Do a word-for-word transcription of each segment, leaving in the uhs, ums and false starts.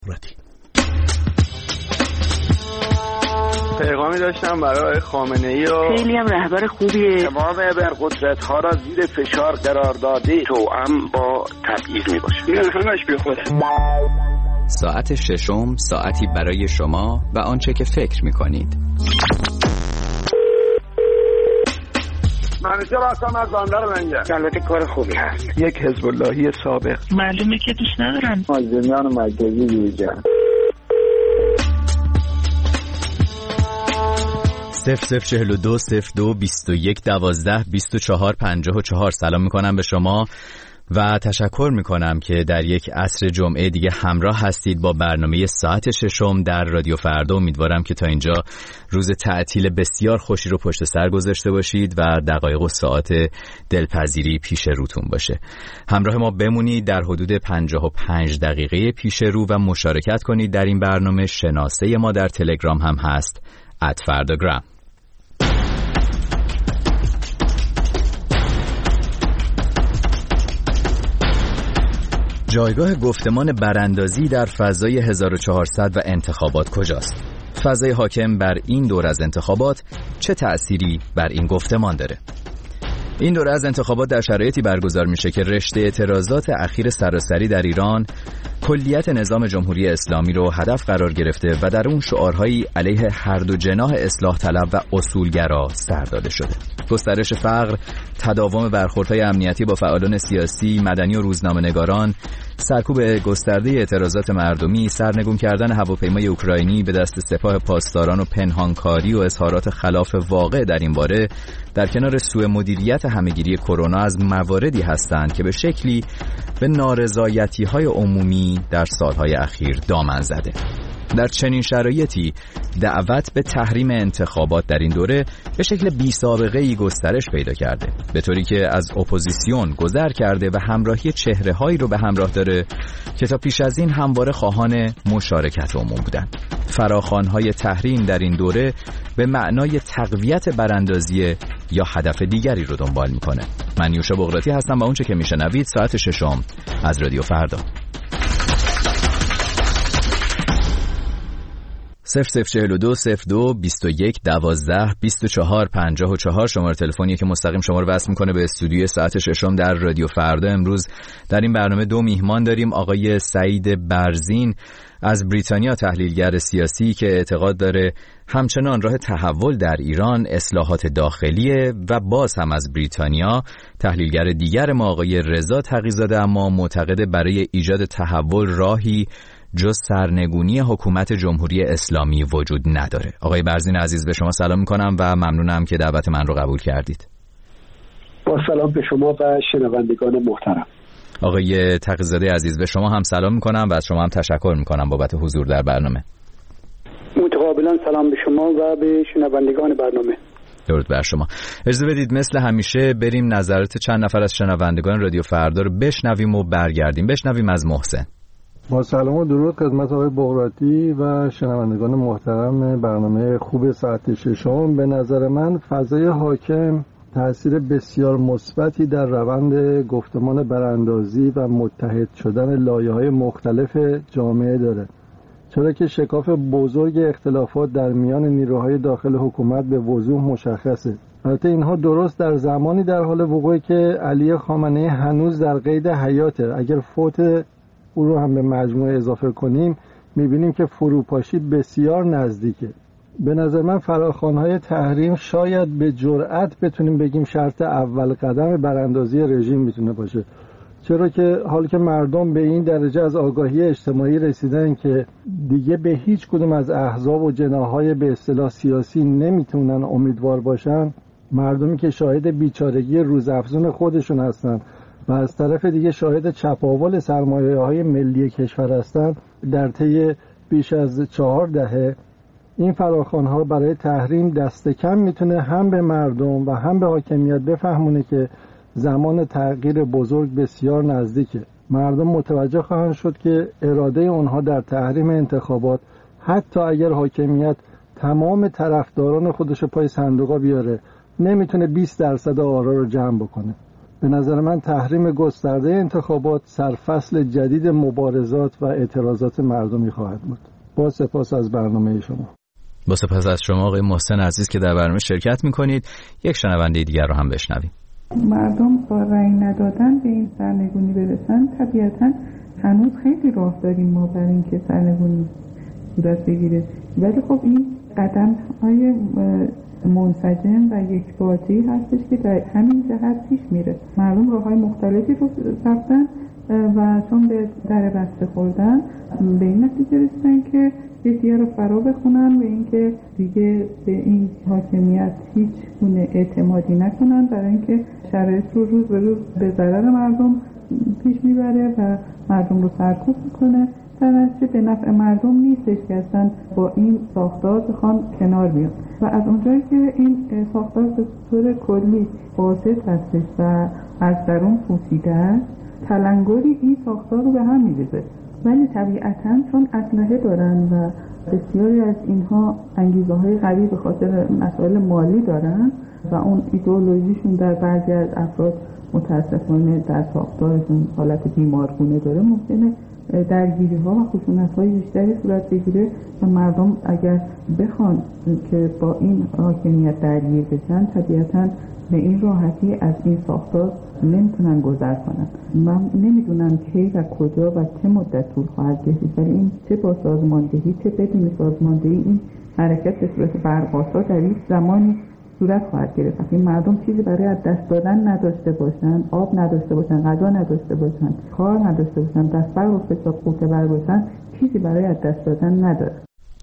پیغامی داشتم برای خامنه‌ای و خیلی هم رهبر خوبیه. تمام ابرقدرت‌ها را زیر فشار قرار داده توأم با تبعیض میباشه. این همش بی خوده. ساعت ششم، ساعتی برای شما و آنچه که فکر میکنید. منوچهر هستم از بندر لنگر. البته کار خوبی هست. یک حزب اللهی سابق. معلومه که دوست ندارن. مازندران مرکزی بیرجان. صفر صفر چهل و دو صفر دو بیست و یک دوازده بیست و چهار پنجاه و چهار. سلام میکنم به شما و تشکر میکنم که در یک عصر جمعه دیگه همراه هستید با برنامه ساعت ششم در رادیو فردا. امیدوارم که تا اینجا روز تعطیل بسیار خوشی رو پشت سر گذاشته باشید و دقایق و ساعت دلپذیری پیش روتون باشه. همراه ما بمونید در حدود پنجاه و پنج دقیقه پیش رو و مشارکت کنید در این برنامه. شناسه ما در تلگرام هم هست ات فرداگرام. جایگاه گفتمان براندازی در فضای هزار و چهارصد و انتخابات کجاست؟ فضای حاکم بر این دور از انتخابات چه تأثیری بر این گفتمان داره؟ این دوره از انتخابات در شرایطی برگزار میشه که رشته اعتراضات اخیر سراسری در ایران کلیت نظام جمهوری اسلامی رو هدف قرار گرفته و در اون شعارهایی علیه هر دو جناح اصلاح طلب و اصولگرا سر داده شده. گسترش فقر، تداوم برخوردهای امنیتی با فعالان سیاسی، مدنی و روزنامه‌نگاران، سرکوب گسترده اعتراضات مردمی، سرنگون کردن هواپیمای اوکراینی به دست سپاه پاسداران و پنهانکاری و اظهارات خلاف واقع در این باره در کنار سوء مدیریت همهگیری کرونا از مواردی هستند که به شکلی به نارضایتی‌های عمومی در سالهای اخیر دامن زده. در چنین شرایطی دعوت به تحریم انتخابات در این دوره به شکل بی سابقه‌ای گسترش پیدا کرده، به طوری که از اپوزیسیون گذر کرده و همراهی چهره‌هایی رو به همراه داره که تا پیش از این همواره خواهان مشارکت عموم بودند. فراخوان‌های تحریم در این دوره به معنای تقویت براندازی یا هدف دیگری رو دنبال میکنه. من یوشا بغراتی هستم و اونچه که میشنوید ساعت ششم از رادیو فردا. صفر صفر چهل و دو صفر دو بیست و یک دوازده بیست و چهار پنجاه و چهار شماره تلفنی که مستقیم شما رو وصل میکنه به استودیوی ساعت ششم در رادیو فردا. امروز در این برنامه دو میهمان داریم. آقای سعید برزین از بریتانیا، تحلیلگر سیاسی که اعتقاد داره همچنان راه تحول در ایران اصلاحات داخلیه، و باز هم از بریتانیا تحلیلگر دیگر ما آقای رضا تقی‌زاده، اما معتقد برای ایجاد تحول راهی جز سرنگونی حکومت جمهوری اسلامی وجود نداره. آقای برزین عزیز به شما سلام میکنم و ممنونم که دعوت من رو قبول کردید. با سلام به شما و شنوندگان محترم. آقای تقی‌زاده عزیز به شما هم سلام میکنم و از شما هم تشکر میکنم بابت حضور در برنامه. متقابلا سلام به شما و به شنوندگان برنامه. درود بر شما. اجازه بدید مثل همیشه بریم نظرات چند نفر از شنوندگان رادیو فردا رو بشنویم و برگردیم. بشنویم از محسن. با سلام و درود خدمت آقای بغراتی و شنوندگان محترم برنامه خوب ساعت ششم. به نظر من فضای حاکم تأثیر بسیار مثبتی در روند گفتمان براندازی و متحد شدن لایه‌های مختلف جامعه داره، چرا که شکاف بزرگ اختلافات در میان نیروهای داخل حکومت به وضوح مشخصه. البته اینها درست در زمانی در حال وقوعه که علی خامنه‌ای هنوز در قید حیاته. اگر فوت او رو هم به مجموعه اضافه کنیم میبینیم که فروپاشی بسیار نزدیکه. به نظر من فراخوان‌های تحریم شاید به جرأت بتونیم بگیم شرط اول قدم براندازی رژیم میتونه باشه، چرا که حال که مردم به این درجه از آگاهی اجتماعی رسیدن که دیگه به هیچ کدوم از احزاب و جناح‌های به اصطلاح سیاسی نمیتونن امیدوار باشن، مردمی که شاهد بیچارگی روزافزون خودشون هستن و از طرف دیگه شاهد چپاول سرمایه‌های ملی کشور هستند در طی بیش از چهار دهه، این فراخوان‌ها برای تحریم دست کم میتونه هم به مردم و هم به حاکمیت بفهمونه که زمان تغییر بزرگ بسیار نزدیکه. مردم متوجه خواهند شد که اراده اونها در تحریم انتخابات، حتی اگر حاکمیت تمام طرفداران خودش پای صندوقا بیاره، نمیتونه بیست درصد آرا رو جمع بکنه. به نظر من تحریم گسترده انتخابات سرفصل جدید مبارزات و اعتراضات مردمی خواهد بود. با سپاس از برنامه شما. با سپاس از شما آقای محسن عزیز که در برنامه شرکت میکنید. یک شنونده دیگر رو هم بشنویم. مردم با رأی ندادن به این سرنگونی برسن، طبیعتاً هنوز خیلی راه داریم ما برای اینکه سرنگونی صورت بگیره، ولی خب این قدم های منسجم و یکپارچه‌ای هستش که در همین جهت پیش میره. مردم راه های مختلفی رو رفتن و چون به در بسته خوردن به این نتیجه رسیدن که یکی‌ها رو فرا بخونن و اینکه دیگه به این حاکمیت هیچ گونه اعتمادی نکنن، برای اینکه شرایط رو روز به روز به ضرر مردم پیش میبره و مردم رو سرکوب میکنه. در نتیجه به نفع مردم نیستش که اصلا با این ساختار بخوان کنار بیان و از اونجایی که این ساختار به طور کلی فاسد هستش و از درون پوسیده است، تلنگری این ساختار رو به هم میریزه. ولی طبیعتاً چون اسلحه دارن و بسیاری از اینها انگیزه های قوی به خاطر مسائل مالی دارن و اون ایدئولوژیشون در بعضی از افراد متاسفانه در ساختارشون حالت بیمارگونه داره، ممکنه درگیری ها و خشونت های بیشتری صورت بگیره و مردم اگر بخوان که با این حاکمیت درگیر بشن، طبیعتاً به این راحتی از این ساختار نمیتونن گذر کنن. من نمیدونم کی و کجا و چه مدت طول خواهد کشید، ولی این چه با سازماندهی چه بدون سازماندهی این حرکت به صورت برق‌آسا در این زمانی صورت خواهد گرفت. این مردم چیزی برای از دست دادن نداشته باشن، آب نداشته باشن، غذا نداشته باشن، کار نداشته باشن، دست بر و فساد قوطه بر باشن، چیزی برای از دست دادن نداره.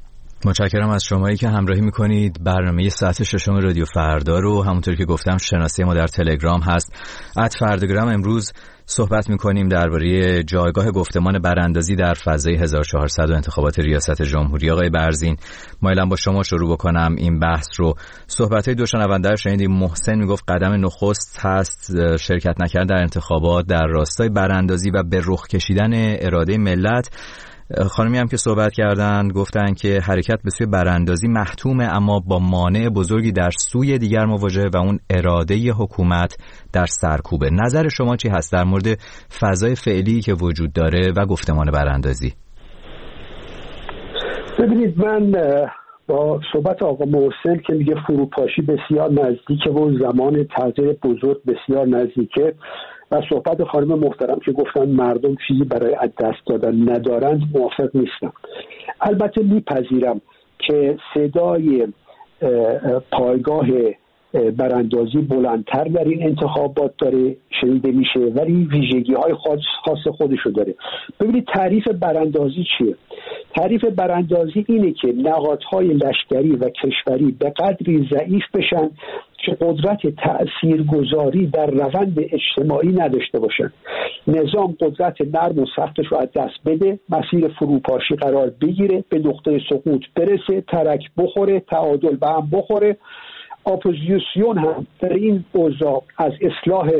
متشکرم از شمایی که همراهی میکنید. برنامه ساعت ششم رادیو فردا رو همونطور که گفتم شناسی ما در تلگرام هست ات فرداگرام. امروز صحبت میکنیم درباره جایگاه گفتمان براندازی در فضای هزار و چهارصد و انتخابات ریاست جمهوری. آقای برزین، مایلم با شما شروع بکنم این بحث رو. صحبت‌های دو شنونده رو شنیدیم. محسن میگفت قدم نخست هست شرکت نکردن در انتخابات در راستای براندازی و به رخ کشیدن اراده ملت. خانمی هم که صحبت کردن گفتن که حرکت به سوی براندازی محتومه، اما با مانع بزرگی در سوی دیگر مواجهه و اون اراده حکومت در سرکوبه. نظر شما چی هست در مورد فضای فعلی که وجود داره و گفتمان براندازی؟ ببینید، من با صحبت آقا محسن که میگه فروپاشی بسیار نزدیکه و زمان تغییر بزرگ بسیار نزدیکه و صحبت خانم محترم که گفتن مردم چیزی برای از دست دادن ندارند، موافق نیستم. البته میپذیرم که صدای پایگاه براندازی بلندتر در این انتخابات داره شنیده میشه، ولی ویژگی های خاص خودشو داره. ببینید تعریف براندازی چیه؟ تعریف براندازی اینه که نهادهای لشکری و کشوری به قدری ضعیف بشن که قدرت تأثیرگذاری در روند اجتماعی نداشته باشن. نظام قدرت نرم و سختش رو از دست بده، مسیر فروپاشی قرار بگیره، به نقطه سقوط برسه، ترک بخوره، تعادل به هم بخوره. اپوزیسیون هم در این اوضاع از اصلاح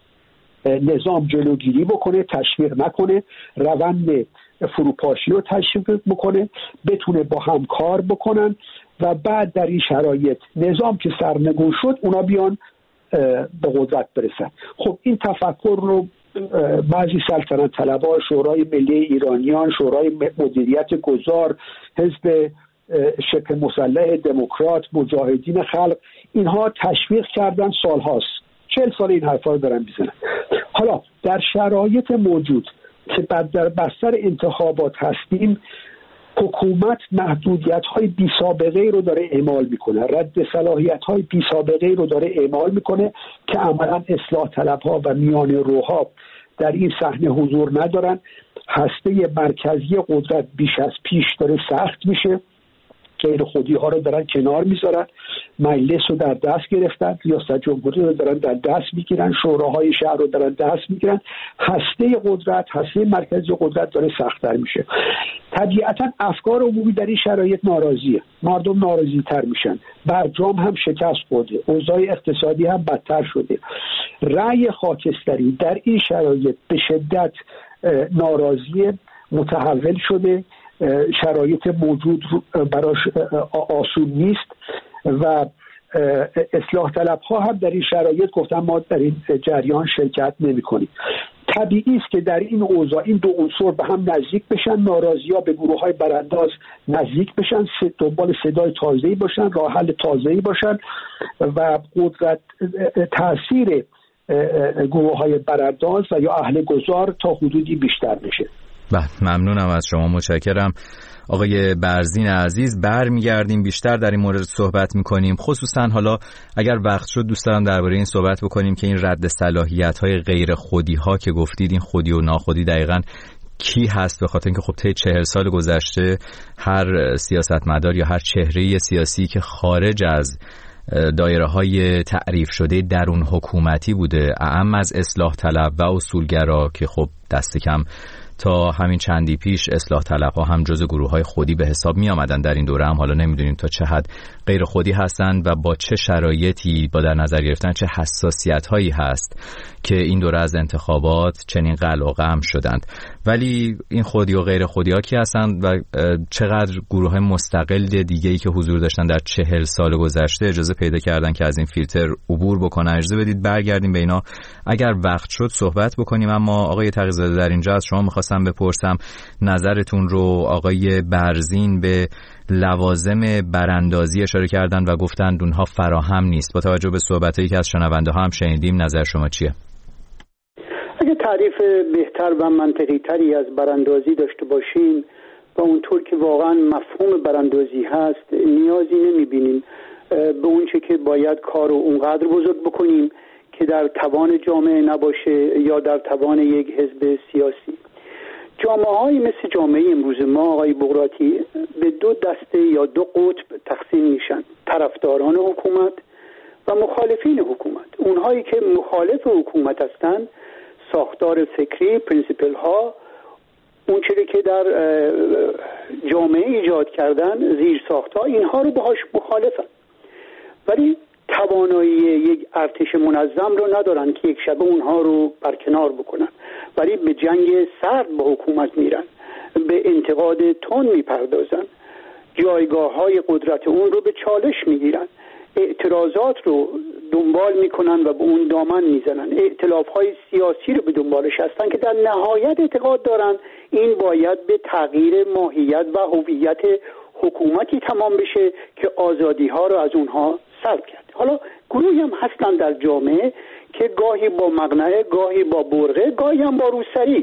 نظام جلوگیری بکنه، تشویق نکنه، روند فروپاشی رو تشویق بکنه، بتونه با هم کار بکنن و بعد در این شرایط نظام که سرنگون شد اونا بیان به قدرت برسن. خب این تفکر رو بعضی سلطنت طلبها، شورای ملی ایرانیان، شورای مدیریت گذار، حزب شبه مسلح دموکرات، مجاهدین خلق، اینها تشویق کردن سالهاست. چهل سال این حرفا رو دارن میزنن. حالا در شرایط موجود که بعد در بستر انتخابات هستیم، حکومت محدودیت‌های بی سابقه رو داره اعمال میکنه، رد صلاحیت‌های بی سابقه رو داره اعمال میکنه که عملاً اصلاح طلب‌ها و میان روها در این صحنه حضور ندارن. هسته مرکزی قدرت بیش از پیش داره سخت میشه، غیر خودی ها رو دارن کنار میذارن، مجلس رو در دست گرفتن، ریاست جمهوری رو دارن در دست میگیرن، شوراهای شهر رو دارن دست میگیرن. هسته قدرت، هسته مرکزی قدرت داره سخت‌تر میشه. طبیعتا افکار عمومی در این شرایط ناراضیه، مردم ناراضی تر میشن، برجام هم شکست خورده، اوضاع اقتصادی هم بدتر شده. رأی خاکستری در این شرایط به شدت ناراضی متحول شده، شرایط موجود براش آسون نیست و اصلاح طلب ها هم در این شرایط گفتن ما در این جریان شرکت نمی کنیم. طبیعی است که در این اوضاع این دو عنصر به هم نزدیک بشن، ناراضی‌ها به گروه‌های برانداز نزدیک بشن، دنبال صدای تازه‌ای باشن، راه حل تازه‌ای باشن و قدرت تاثیر گروه‌های برانداز و یا اهل گذار تا حدودی بیشتر بشه. بله، ممنونم از شما، متشکرم. آقای برزین عزیز، برمیگردیم بیشتر در این مورد صحبت میکنیم، خصوصا حالا اگر وقت شد دوست دارم درباره این صحبت بکنیم که این رد صلاحیت‌های غیر خودی ها که گفتید، این خودی و ناخودی دقیقاً کی هست؟ به خاطر اینکه خب طی چهل سال گذشته هر سیاستمدار یا هر چهره سیاسی که خارج از دایره های تعریف شده درون حکومتی بوده، اعم از اصلاح طلب و اصولگرا که خب دست کم تا همین چندی پیش اصلاح طلب ها هم جزو گروه های خودی به حساب می آمدن، در این دوره هم حالا نمیدونیم تا چه حد غیر خودی هستند و با چه شرایطی با در نظر گرفتن چه حساسیت هایی هست که این دوره از انتخابات چنین قلقم شدند. ولی این خودی و غیر خودی ها کی هستند و چقدر گروه های مستقل دیگه ای که حضور داشتن در چهل سال گذشته اجازه پیدا کردن که از این فیلتر عبور بکنن؟ اجازه بدید برگردیم به اینا اگر وقت شد صحبت بکنیم. اما آقای تقی‌زاده، در اینجا از شما می‌خواستم بپرسم نظرتون رو. آقای برزین به لوازم براندازی اشاره کردن و گفتند اونها فراهم نیست. با توجه به صحبتایی که از شنونده ها هم شنیدیم، نظر شما چیه؟ اگه تعریف بهتر و منطقی تری از براندازی داشته باشیم و اونطور که واقعا مفهوم براندازی هست نیازی نمیبینیم به اونچه که باید کارو اونقدر بزرگ بکنیم که در توان جامعه نباشه یا در توان یک حزب سیاسی. جامعه های مثل جامعه امروز ما آقای بغراتی به دو دسته یا دو قطب تقسیم میشن: طرفداران حکومت و مخالفین حکومت. اونهایی که مخالف حکومت هستند، ساختار فکری، پرینسیپل ها، اون چیزی که در جامعه ایجاد کردن، زیر ساختها، اینها رو باهاش مخالفن، ولی توانایی یک ارتش منظم رو ندارن که یک شبه اونها رو برکنار بکنن، ولی به جنگ سرد با حکومت میرن، به انتقاد تند میپردازن، جایگاه های قدرت اون رو به چالش میگیرن، اعتراضات رو دنبال میکنن و به اون دامن میزنن، ائتلاف های سیاسی رو به دنبالش هستن که در نهایت اعتقاد دارن این باید به تغییر ماهیت و هویت حکومتی تمام بشه که آزادی ها رو از اونها سلب کرد. حالا گروهی هم هستن در جامعه که گاهی با مقنعه، گاهی با برقه، گاهی هم با روسری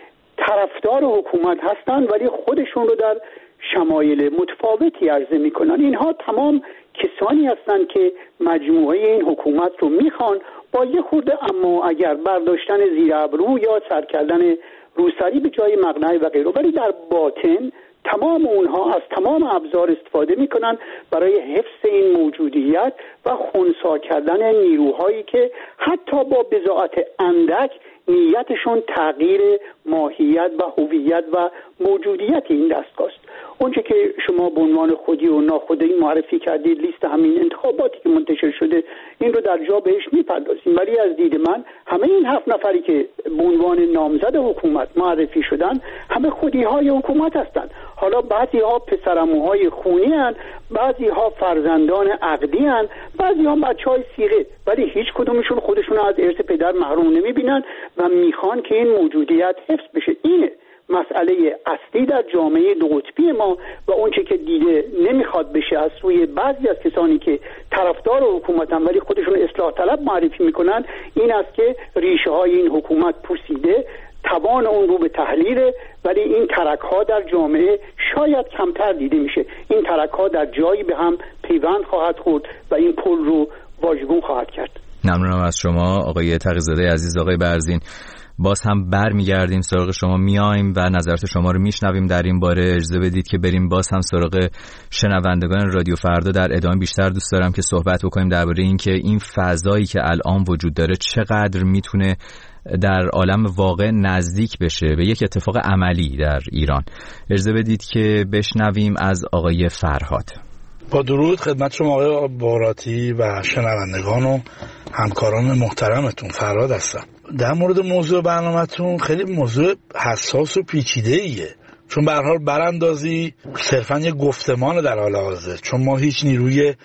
طرفدار حکومت هستن ولی خودشون رو در شمایل متفاوتی عرضه میکنن. اینها تمام کسانی هستن که مجموعه این حکومت رو میخوان با یه خورده اما اگر برداشتن زیر ابرو یا سر کردن روسری به جای مقنعه و غیره، ولی در باطن تمام اونها از تمام ابزار استفاده میکنن برای حفظ این موجودیت و خنثی کردن نیروهایی که حتی با بضاعت اندک نیتشون تغییر ماهیت و هویت و موجودیت این دستگاه است. اونچه که شما به عنوان خودی و ناخودی معرفی کردید، لیست همین انتخاباتی که منتشر شده، این رو در جا بهش میپردازیم، ولی از دید من همه این هفت نفری که به عنوان نامزد حکومت معرفی شدن همه خودی های حکومت هستند. حالا بعضی ها پسرعموهای خونی هستند، بعضی ها فرزندان عقدی هستند، بعضی ها بچهای صیغه، ولی هیچ کدومشون خودشون از ارث پدر محروم نمیبینن و میخوان که این موجودیت حفظ بشه. اینه مسئله اصلی در جامعه دو قطبی ما و اونچه که دیده نمیخواد بشه از سوی بعضی از کسانی که طرفدار حکومتن ولی خودشون اصلاح طلب معرفی میکنن، این است که ریشه های این حکومت پوسیده، توان اون رو به تحلیل، ولی این ترک ها در جامعه شاید کمتر دیده میشه. این ترک ها در جایی به هم پیوند خواهد خورد و این پل رو واژگون خواهد کرد. ممنونم از شما آقای تقی‌زاده عزیز. آقای برزین، باز هم برمیگردیم سراغ شما، میایم و نظرات شما رو میشنویم در این باره. اجازه بدید که بریم باز هم سراغ شنوندگان رادیو فردا. در ادامه بیشتر دوست دارم که صحبت بکنیم درباره این که این فضایی که الان وجود داره چقدر میتونه در عالم واقع نزدیک بشه به یک اتفاق عملی در ایران. اجازه بدید که بشنویم از آقای فرهاد. با درود خدمت شما آقای بغراتی و شنوندگان و همکاران محترمتون. فرهاد هستم. در مورد موضوع برنامه‌تون، خیلی موضوع حساس و پیچیده‌ایه، چون به هر حال براندازی صرفاً یه گفتمان در حال حاضر، چون ما هیچ نیروی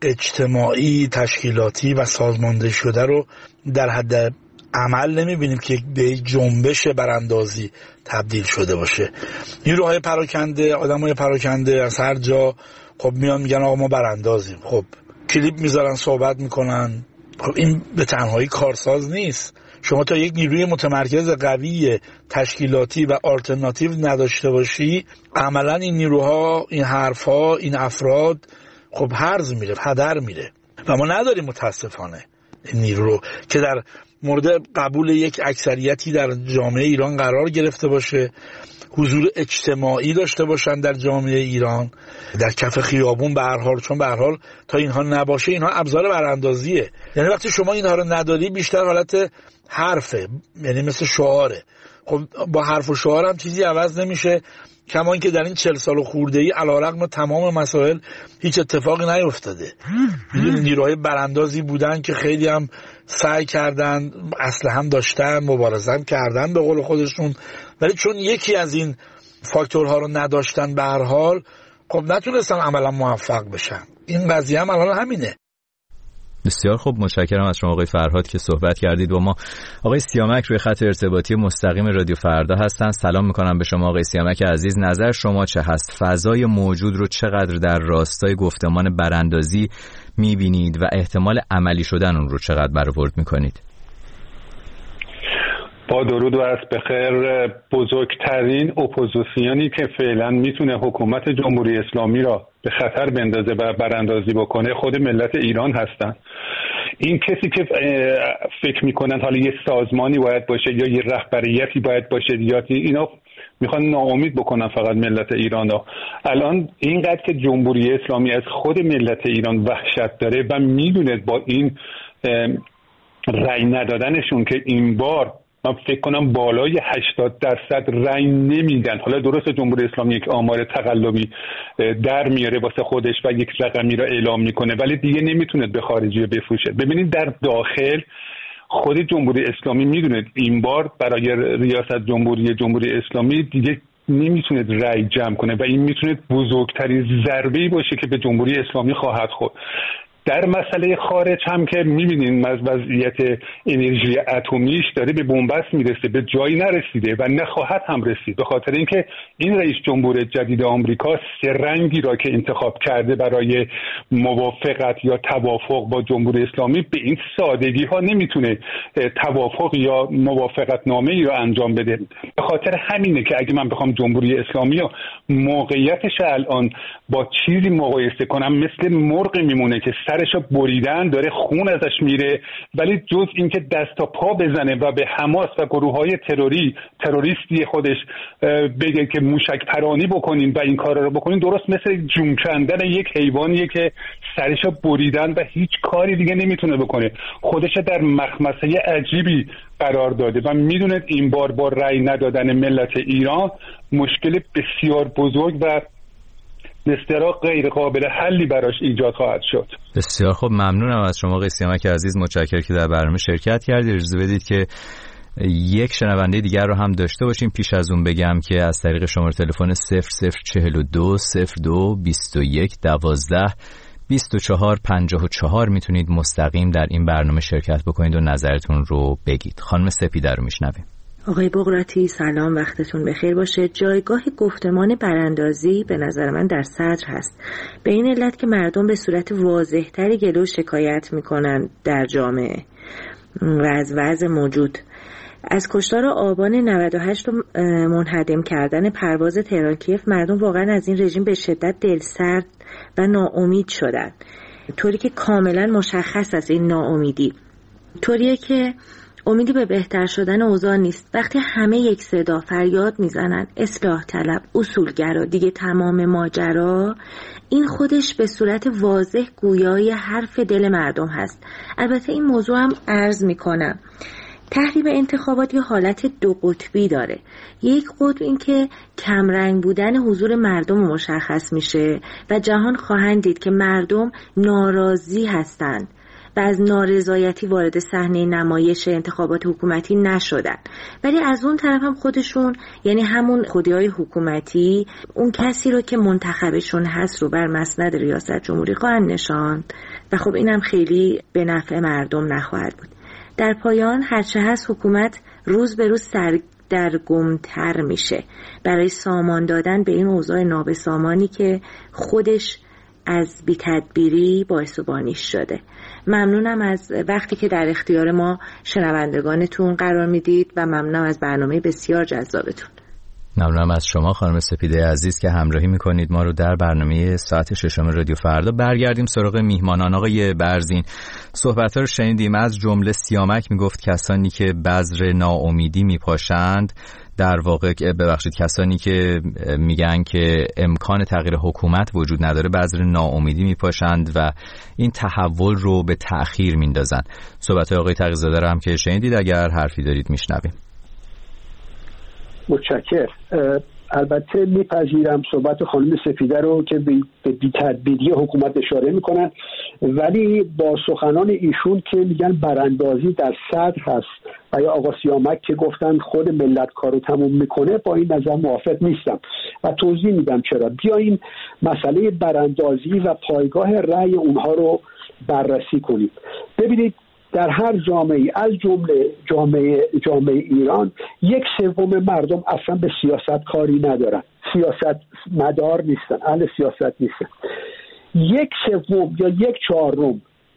اجتماعی، تشکیلاتی و سازماندهی شده رو در حد عمل نمیبینیم که به جنبش براندازی تبدیل شده باشه. نیروهای پراکنده، آدمای پراکنده از هر جا خب میان میگن آقا ما براندازیم، خب کلیپ میذارن، صحبت میکنن. خب این به تنهایی کارساز نیست. شما تا یک نیروی متمرکز قوی تشکیلاتی و آلترناتیو نداشته باشی، عملا این نیروها، این حرفها، این افراد خب هرز میره، هدر میره و ما نداریم متاسفانه این نیرو رو که در مورد قبول یک اکثریتی در جامعه ایران قرار گرفته باشه، حضور اجتماعی داشته باشن در جامعه ایران، در کف خیابون به هر حال. چون به هر حال تا اینها نباشه، اینها ابزار براندازیه. یعنی وقتی شما اینها رو نداری بیشتر حالت حرفه، یعنی مثل شعاره. خب با حرف و شعار هم چیزی عوض نمیشه، کما اینکه در این چهل سال خورده ای علیرغم تمام مسائل هیچ اتفاقی نیفتاده. میدونید نیروهای براندازی بودن که خیلی هم سعی کردن، اسلحه هم داشتن، مبارزه هم کردن به قول خودشون، ولی چون یکی از این فاکتورها رو نداشتن به هر حال، خب نتونستن عملا موفق بشن. این قضیه هم الان همینه. بسیار خوب، متشکرم از شما آقای فرهاد که صحبت کردید با ما. آقای سیامک روی خط ارتباطی مستقیم رادیو فردا هستن. سلام میکنم به شما آقای سیامک عزیز. نظر شما چه هست؟ فضای موجود رو چقدر در راستای گفتمان براندازی میبینید و احتمال عملی شدن اون رو چقدر برآورد میکنید؟ با درود و عرض بخیر. بزرگترین اپوزیسیونی که فعلا میتونه حکومت جمهوری اسلامی را به خطر بندازه و براندازی بکنه خود ملت ایران هستن. این کسی که فکر میکنن حالا یه سازمانی باید باشه یا یه رهبریتی باید باشه یا اینا میخوان ناامید بکنن فقط ملت ایران را. الان اینقدر که جمهوری اسلامی از خود ملت ایران وحشت داره و میدونه با این رأی ندادنشون که این بار من فکر کنم بالای هشتاد درصد رأی نمیدن. حالا درست جمهوری اسلامی یک آمار تقلبی در میاره واسه خودش و یک رقمی را اعلام میکنه، ولی دیگه نمیتونه به خارجی بفروشه. ببینید در داخل خود جمهوری اسلامی میدونه این بار برای ریاست جمهوری جمهوری اسلامی دیگه نمیتونه رأی جمع کنه و این میتونه بزرگترین ضربه‌ای باشه که به جمهوری اسلامی خواهد خورد. در مسئله خارج هم که می‌بینین از وضعیت انرژی اتمیش داره به بنبست میرسه، به جایی نرسیده و نخواهد هم رسید، به خاطر اینکه این رئیس جمهور جدید آمریکا سه رنگی را که انتخاب کرده برای موافقت یا توافق با جمهوری اسلامی به این سادگی ها نمیتونه توافق یا موافقت نامه ای را انجام بده. به خاطر همینه که اگه من بخوام جمهوری اسلامی رو موقعیتش الان با چیزی مقایسه کنم، مثل مرغ میمونه که سرشو بریدن داره خون ازش میره، ولی جز اینکه دست تا پا بزنه و به حماس و گروه‌های تروری تروریستی خودش بگه که موشک پرانی بکنین و این کارا رو بکنین، درست مثل جون کندن یک حیوانیه که سرشو بریدن و هیچ کاری دیگه نمیتونه بکنه. خودش در مخمسه عجیبی قرار داده و میدونه این بار با رأی ندادن ملت ایران مشکل بسیار بزرگ و نستراق غیر قابل حلی براش ایجاد خواهد شد. بسیار خوب، ممنونم از شما آقای سیامک عزیز، متشکرم که در برنامه شرکت کردید. اجازه بدید که یک شنونده دیگر رو هم داشته باشیم. پیش از اون بگم که از طریق شماره تلفن صفر صفر چهل و دو صفر دو بیست و یک دوازده بیست و چهار پنجاه و چهار میتونید مستقیم در این برنامه شرکت بکنید و نظرتون رو بگید. خانم سپیده رو میشنویم. آقای بقراطی سلام، وقتتون بخیر باشه. جایگاه گفتمان براندازی به نظر من در صدر هست، به این علت که مردم به صورت واضح‌تری گله و شکایت میکنن در جامعه و از وضع موجود. از کشتار آبان نود و هشت و منهدم کردن پرواز تهران کیف مردم واقعا از این رژیم به شدت دلسرد و ناامید شدن، طوری که کاملا مشخص است این ناامیدی طوریه که امیدی به بهتر شدن اوضاع نیست. وقتی همه یک صدا فریاد میزنن اصلاح طلب، اصولگرا، دیگه تمام ماجرا، این خودش به صورت واضح گویای حرف دل مردم هست. البته این موضوع هم عرض میکنم تحریم انتخابات یه حالت دو قطبی داره. یک قطب این که کمرنگ بودن حضور مردم مشخص میشه و جهان خواهند دید که مردم ناراضی هستند و از نارضایتی وارد صحنه نمایش انتخابات حکومتی نشدن، ولی از اون طرف هم خودشون، یعنی همون خودیای حکومتی، اون کسی رو که منتخبشون هست رو بر مسند ریاست جمهوری خواهند نشاند و خب اینم خیلی به نفع مردم نخواهد بود. در پایان هرچه هست حکومت روز به روز سردرگم‌تر میشه برای سامان دادن به این اوضاع نابسامانی که خودش از بی‌تدبیری باعث و بانیش شده. ممنونم از وقتی که در اختیار ما شنوندگانتون قرار میدید و ممنونم از برنامه بسیار جذابتون. ممنونم از شما خانم سپیده عزیز که همراهی میکنید ما رو در برنامه ساعت ششم رادیو فردا. برگردیم سراغ میهمانان. آقای برزین، صحبت‌ها رو شنیدیم. از جمله سیامک میگفت کسانی که بذر ناامیدی میپاشند، در واقع ببخشید کسانی که میگن که امکان تغییر حکومت وجود نداره بذر ناامیدی میپاشند و این تحول رو به تأخیر میندازن. صحبت‌های آقای تقی‌زاده رو هم که شنیدید، اگر حرفی دارید میشنویم. متشکر. البته میپذیرم صحبت خانم سپیده رو که به بی‌تدبیری حکومت اشاره میکنن، ولی با سخنان ایشون که میگن براندازی در صدر هست و یا آقا سیامک که گفتن خود ملت کارو تموم میکنه، با این نظر موافق نیستم و توضیح میدم چرا. بیاییم مسئله براندازی و پایگاه رأی اونها رو بررسی کنیم. ببینید در هر جامعه از جمله جامعه جامعه ایران یک سوم مردم اصلا به سیاست کاری ندارن، سیاست مدار نیستن، اهل سیاست نیستن. یک سوم یا یک چهارم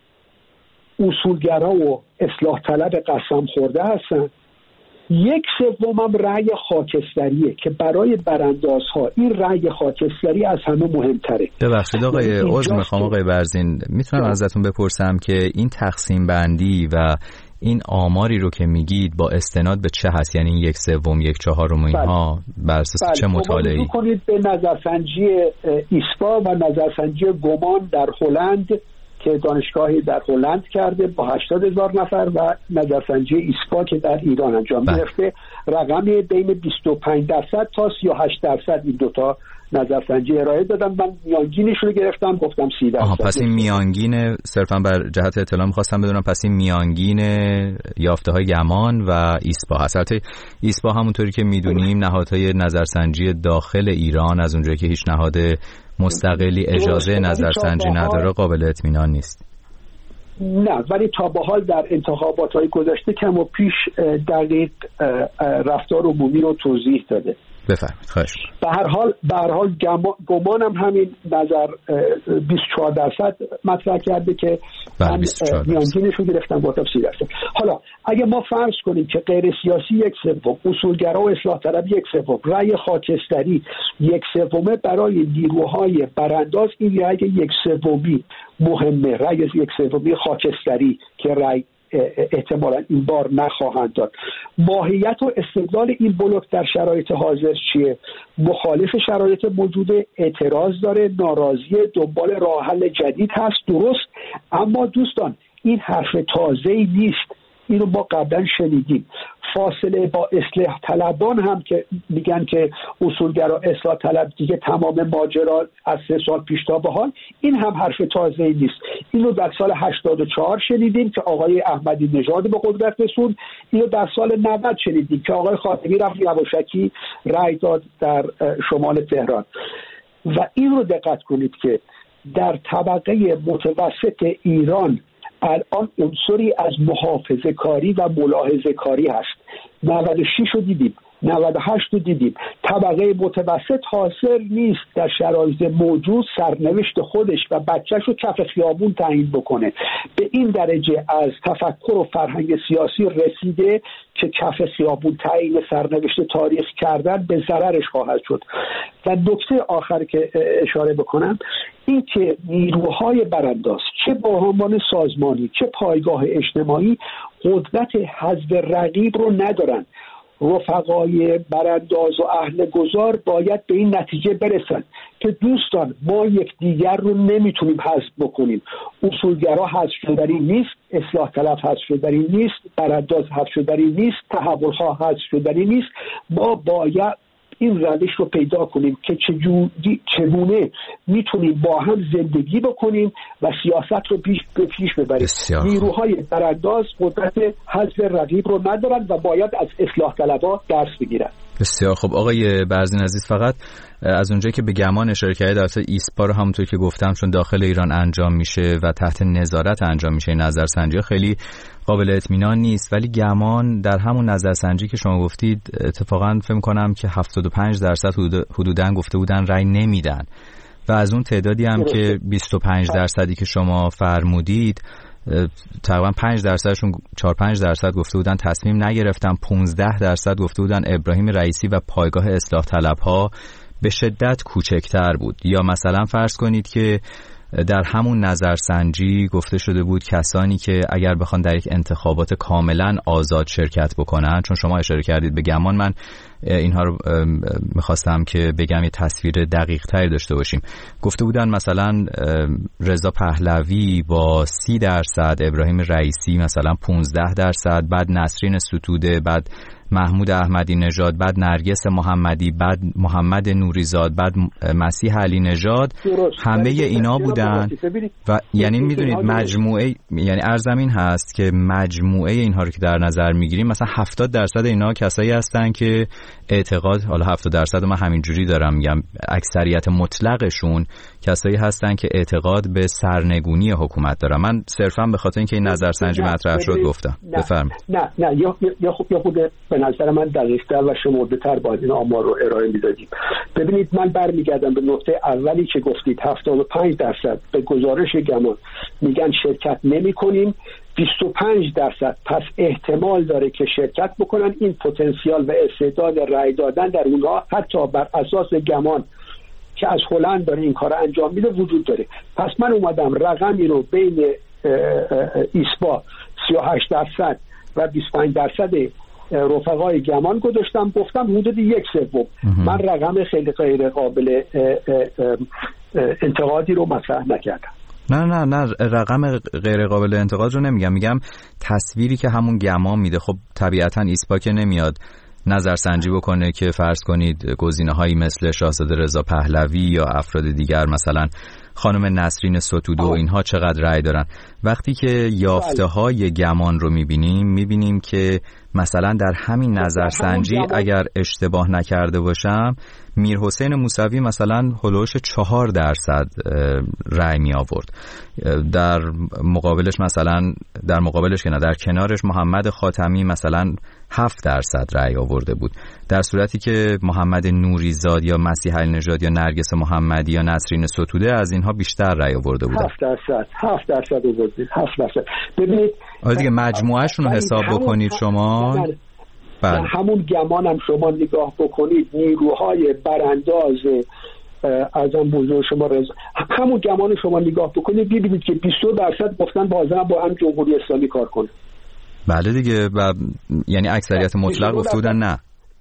اصولگرا و اصلاح طلب قسم خورده هستن. یک سوم هم رأی خاکستریه که برای براندازها این رأی خاکستری از همه مهمتره. ببخشید آقای عذر میخوام آقای برزین، میتونم ازتون بپرسم که این تقسیم بندی و این آماری رو که میگید با استناد به چه هست؟ یعنی یک سوم، یک چهارم و اینها بر اساس چه مطالعه‌ای؟ بله. کنید به نظرسنجی ایسپا و نظرسنجی گمان در هلند که دانشگاهی در هلند کرده با هشتاد هزار نفر و نظرسنجی ایسپا که در ایران انجام گرفته، رقمی بین بیست و پنج درصد تا سی و هشت درصد این دوتا نظرسنجی ارائه دادم. من میانگینش رو گرفتم، گفتم سی درصد. آها، پس این میانگین، صرفا بر جهت اطلاع میخواستم بدونم، پس این میانگین یافته های گمان و ایسپا هست. البته ایسپا همونطوری که میدونیم نهادهای نظرسنجی داخل ایران، از اونجایی که هیچ نهاد مستقلی اجازه نظرسنجی نداره، قابل اطمینان نیست. نه، ولی تا به حال در انتخابات‌های گذشته کم و پیش دقیق رفتار عمومی رو توضیح داده. بفرمایید. خواهش. به هر حال به هر حال گمانم همین نظر بیست و چهار درصد مطرح کرده که من میانگینش رو گرفتم با سی درصد. حالا اگه ما فرض کنیم که غیر سیاسی یک سوم، اصولگرا و اصلاح طلب یک سوم، رأی خاکستری یک سومه، برای نیروهای برانداز این رأی یک سومی مهمه، رأی یک سومی خاکستری که رأی احتمالا این بار نخواهند داد. ماهیت و استدلال این بلوک در شرایط حاضر چیه؟ مخالف شرایط موجوده، اعتراض داره، ناراضی، دنبال راه حل جدید هست، درست. اما دوستان این حرف تازه‌ای نیست، اینو ما قبلا شنیدیم. فاصله با اصلاح طلبان هم که میگن که اصولگرا اصلاح طلب دیگه تمام ماجرا از سه سال پیش تا به حال، این هم حرف تازه‌ای نیست. اینو در سال هشتاد و چهار شنیدیم که آقای احمدی نژاد به قدرت رسوند، اینو در سال نود شنیدیم که آقای خاتمی رفت یواشکی رأی داد در شمال تهران. و این رو دقت کنید که در طبقه متوسط ایران الان عنصری از محافظه کاری و ملاحظه کاری هست. نود و شش رو دیدیم، نود و هشت رو دیدیم. طبقه متوسط حاضر نیست در شرایط موجود سرنوشت خودش و بچهش رو کف خیابون تعیین بکنه. به این درجه از تفکر و فرهنگ سیاسی رسیده که کف خیابون تعیین سرنوشت تاریخ کردن به ضررش خواهد شد. و نکته آخر که اشاره بکنم این که نیروهای برانداز چه با عنوان سازمانی چه پایگاه اجتماعی قدرت حذف رقیب رو ندارن. رفقای برانداز و اهل گذار باید به این نتیجه برسن که دوستان ما یک دیگر رو نمیتونیم حذف بکنیم. اصولگرا حذف شدنی نیست، اصلاح طلب حذف شدنی نیست، برانداز حذف شدنی نیست، تحول‌ها حذف شدنی نیست. ما باید این روش رو پیدا کنیم که چگونه میتونیم با هم زندگی بکنیم و سیاست رو پیش به پیش ببریم. نیروهای برانداز قدرت حذف رقیب رو ندارن و باید از اصلاح طلبها درس بگیرن. بسیار خب آقای برزین عزیز، فقط از اونجایی که به گمان اشاره کردید، البته ایسپا رو همونطور که گفتم چون داخل ایران انجام میشه و تحت نظارت انجام میشه، نظرسنجی خیلی قابل اطمینان نیست، ولی گمان در همون نظرسنجی که شما گفتید اتفاقا فکر می‌کنم که هفتاد و پنج درصد حدوداً گفته بودن رأی نمیدن و از اون تعدادی هم که بیست و پنج درصدی که شما فرمودید تقریبا پنج درصدشون چهار پنج درصد گفته بودن تصمیم نگرفتن، پانزده درصد گفته بودن ابراهیم رئیسی و پایگاه اصلاح طلبها به شدت کوچکتر بود. یا مثلا فرض کنید که در همون نظرسنجی گفته شده بود کسانی که اگر بخوان در یک انتخابات کاملا آزاد شرکت بکنن، چون شما اشاره کردید به گمان، من اینها رو میخواستم که بگم یه تصویر دقیق تری داشته باشیم. گفته بودن مثلا رضا پهلوی با سی درصد، ابراهیم رئیسی مثلا پانزده درصد، بعد نسرین ستوده، بعد محمود احمدی نژاد، بعد نرگس محمدی، بعد محمد نوریزاد، بعد مسیح علی نژاد، همه اینا بودن و یعنی میدونید مجموعه، یعنی ارزمین هست که مجموعه اینها رو که در نظر میگیریم مثلا هفتاد درصد اینا کسایی هستن که اعتقاد، حالا هفتاد درصد من همینجوری دارم میگم، اکثریت مطلقشون کسایی هستن که اعتقاد به سرنگونی حکومت دارن. من صرفا به خاطر اینکه این نظرسنجی مطرح شد گفتم. بفرمایید. نه نه یا یا خود یا خود به نظر من دقیق‌تر و شمرده‌تر باید این آمار رو ارائه میدادیم. ببینید من برمیگردم به نقطه اولی که گفتید هفتاد و پنج درصد به گزارش گمان میگن شرکت نمی‌کنیم، بیست و پنج درصد پس احتمال داره که شرکت بکنن. این پتانسیل و استعداد رأی دادن در اونها حتی بر اساس گمان که از هلند داره این کار انجام میده وجود داره. پس من اومدم رقمی رو بین ایسپا سی و هشت درصد و بیست و پنج درصد رفقای گمان گذاشتم، گفتم حدود یک سوم. من رقم خیلی غیر قابل انتقادی رو مطرح نکردم. نه نه نه رقم غیر قابل انتقاد رو نمیگم، میگم تصویری که همون گمان میده. خب طبیعتا ایسپا که نمیاد نظرسنجی بکنه که فرض کنید گزینه‌هایی مثل شاهزاده رضا پهلوی یا افراد دیگر مثلا خانم نسرین ستوده و اینها چقدر رأی دارن. وقتی که یافته‌های گمان رو می‌بینیم می‌بینیم که مثلا در همین نظرسنجی اگر اشتباه نکرده باشم میر حسین موسوی مثلا هلوش چهار درصد رأی می آورد، در مقابلش مثلا در مقابلش که نه در کنارش محمد خاتمی مثلا هفت درصد رأی آورده بود، در صورتی که محمد نوریزاد یا مسیح علی نژاد یا نرگس محمدی یا نسرین ستوده از اینها بیشتر رأی آورده بودن. هفت درصد هفت درصد آوردید. هفت درصد. ببینید آره دیگه مجموعهشون رو حساب بکنید شما. بله. همون گمان هم شما نگاه بکنید، نیروهای برانداز ازم بزرگ شما رضا، همون گمان شما نگاه بکنید ببینید که بیست و دو درصد گفتن بازم با هم جمهوری اسلامی کار کنه. بله دیگه، و یعنی اکثریت مطلق گفته بودن نه.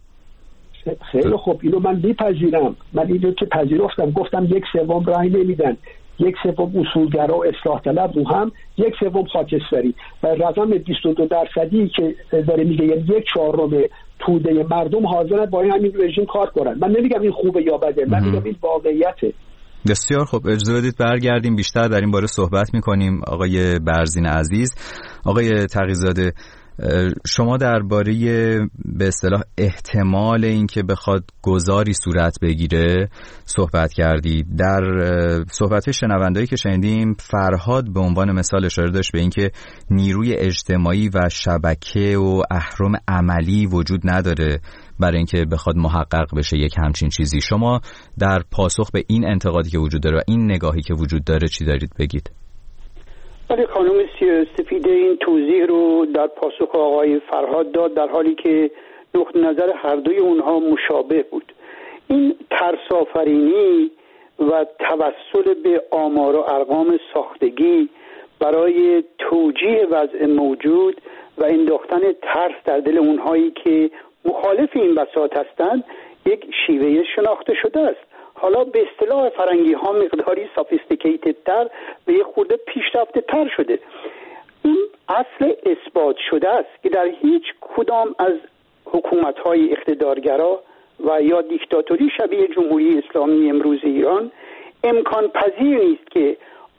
خیلی خوب، اینو من میپذیرم، من اینو که پذیرفتم، گفتم یک سوم رای نمیدن، یک سوم اصولگرا و اصلاح طلب رو هم، یک سوم خاکستری. و رقم بیست و دو درصدی که داره میگه یعنی یک چهارم توده مردم حاضرن با همین رژیم کار کنن. من نمیگم این خوبه یا بده، من میگم این واقعیته. بسیار خوب، اجازه بدید برگردیم بیشتر در این باره صحبت میکنیم. آقای برزین عزیز، آقای تقی‌زاده، شما درباره به اصطلاح احتمال اینکه بخواد گذاری صورت بگیره صحبت کردید. در صحبت شنوندهایی که شنیدیم فرهاد به عنوان مثال اشاره داشت به اینکه نیروی اجتماعی و شبکه و اهرم عملی وجود نداره برای اینکه بخواد محقق بشه یک همچین چیزی. شما در پاسخ به این انتقادی که وجود داره و این نگاهی که وجود داره چی دارید بگید؟ ولی خانم سفیده این توضیح رو در پاسخ آقای فرهاد داد در حالی که نقطه نظر هر دوی اونها مشابه بود. این ترس‌آفرینی و توسل به آمار و ارقام ساختگی برای توجیه وضع موجود و انداختن ترس در دل اونهایی که مخالف این بساط هستند یک شیوه شناخته شده است. حالا به اصطلاح فرنگی ها مقداری سافیستیکیتد تر و یه خورده پیشرفته تر شده. این اصل اثبات شده است که در هیچ کدام از حکومت های اقتدارگرا و یا دیکتاتوری شبیه جمهوری اسلامی امروز ایران امکان پذیر نیست که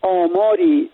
آماری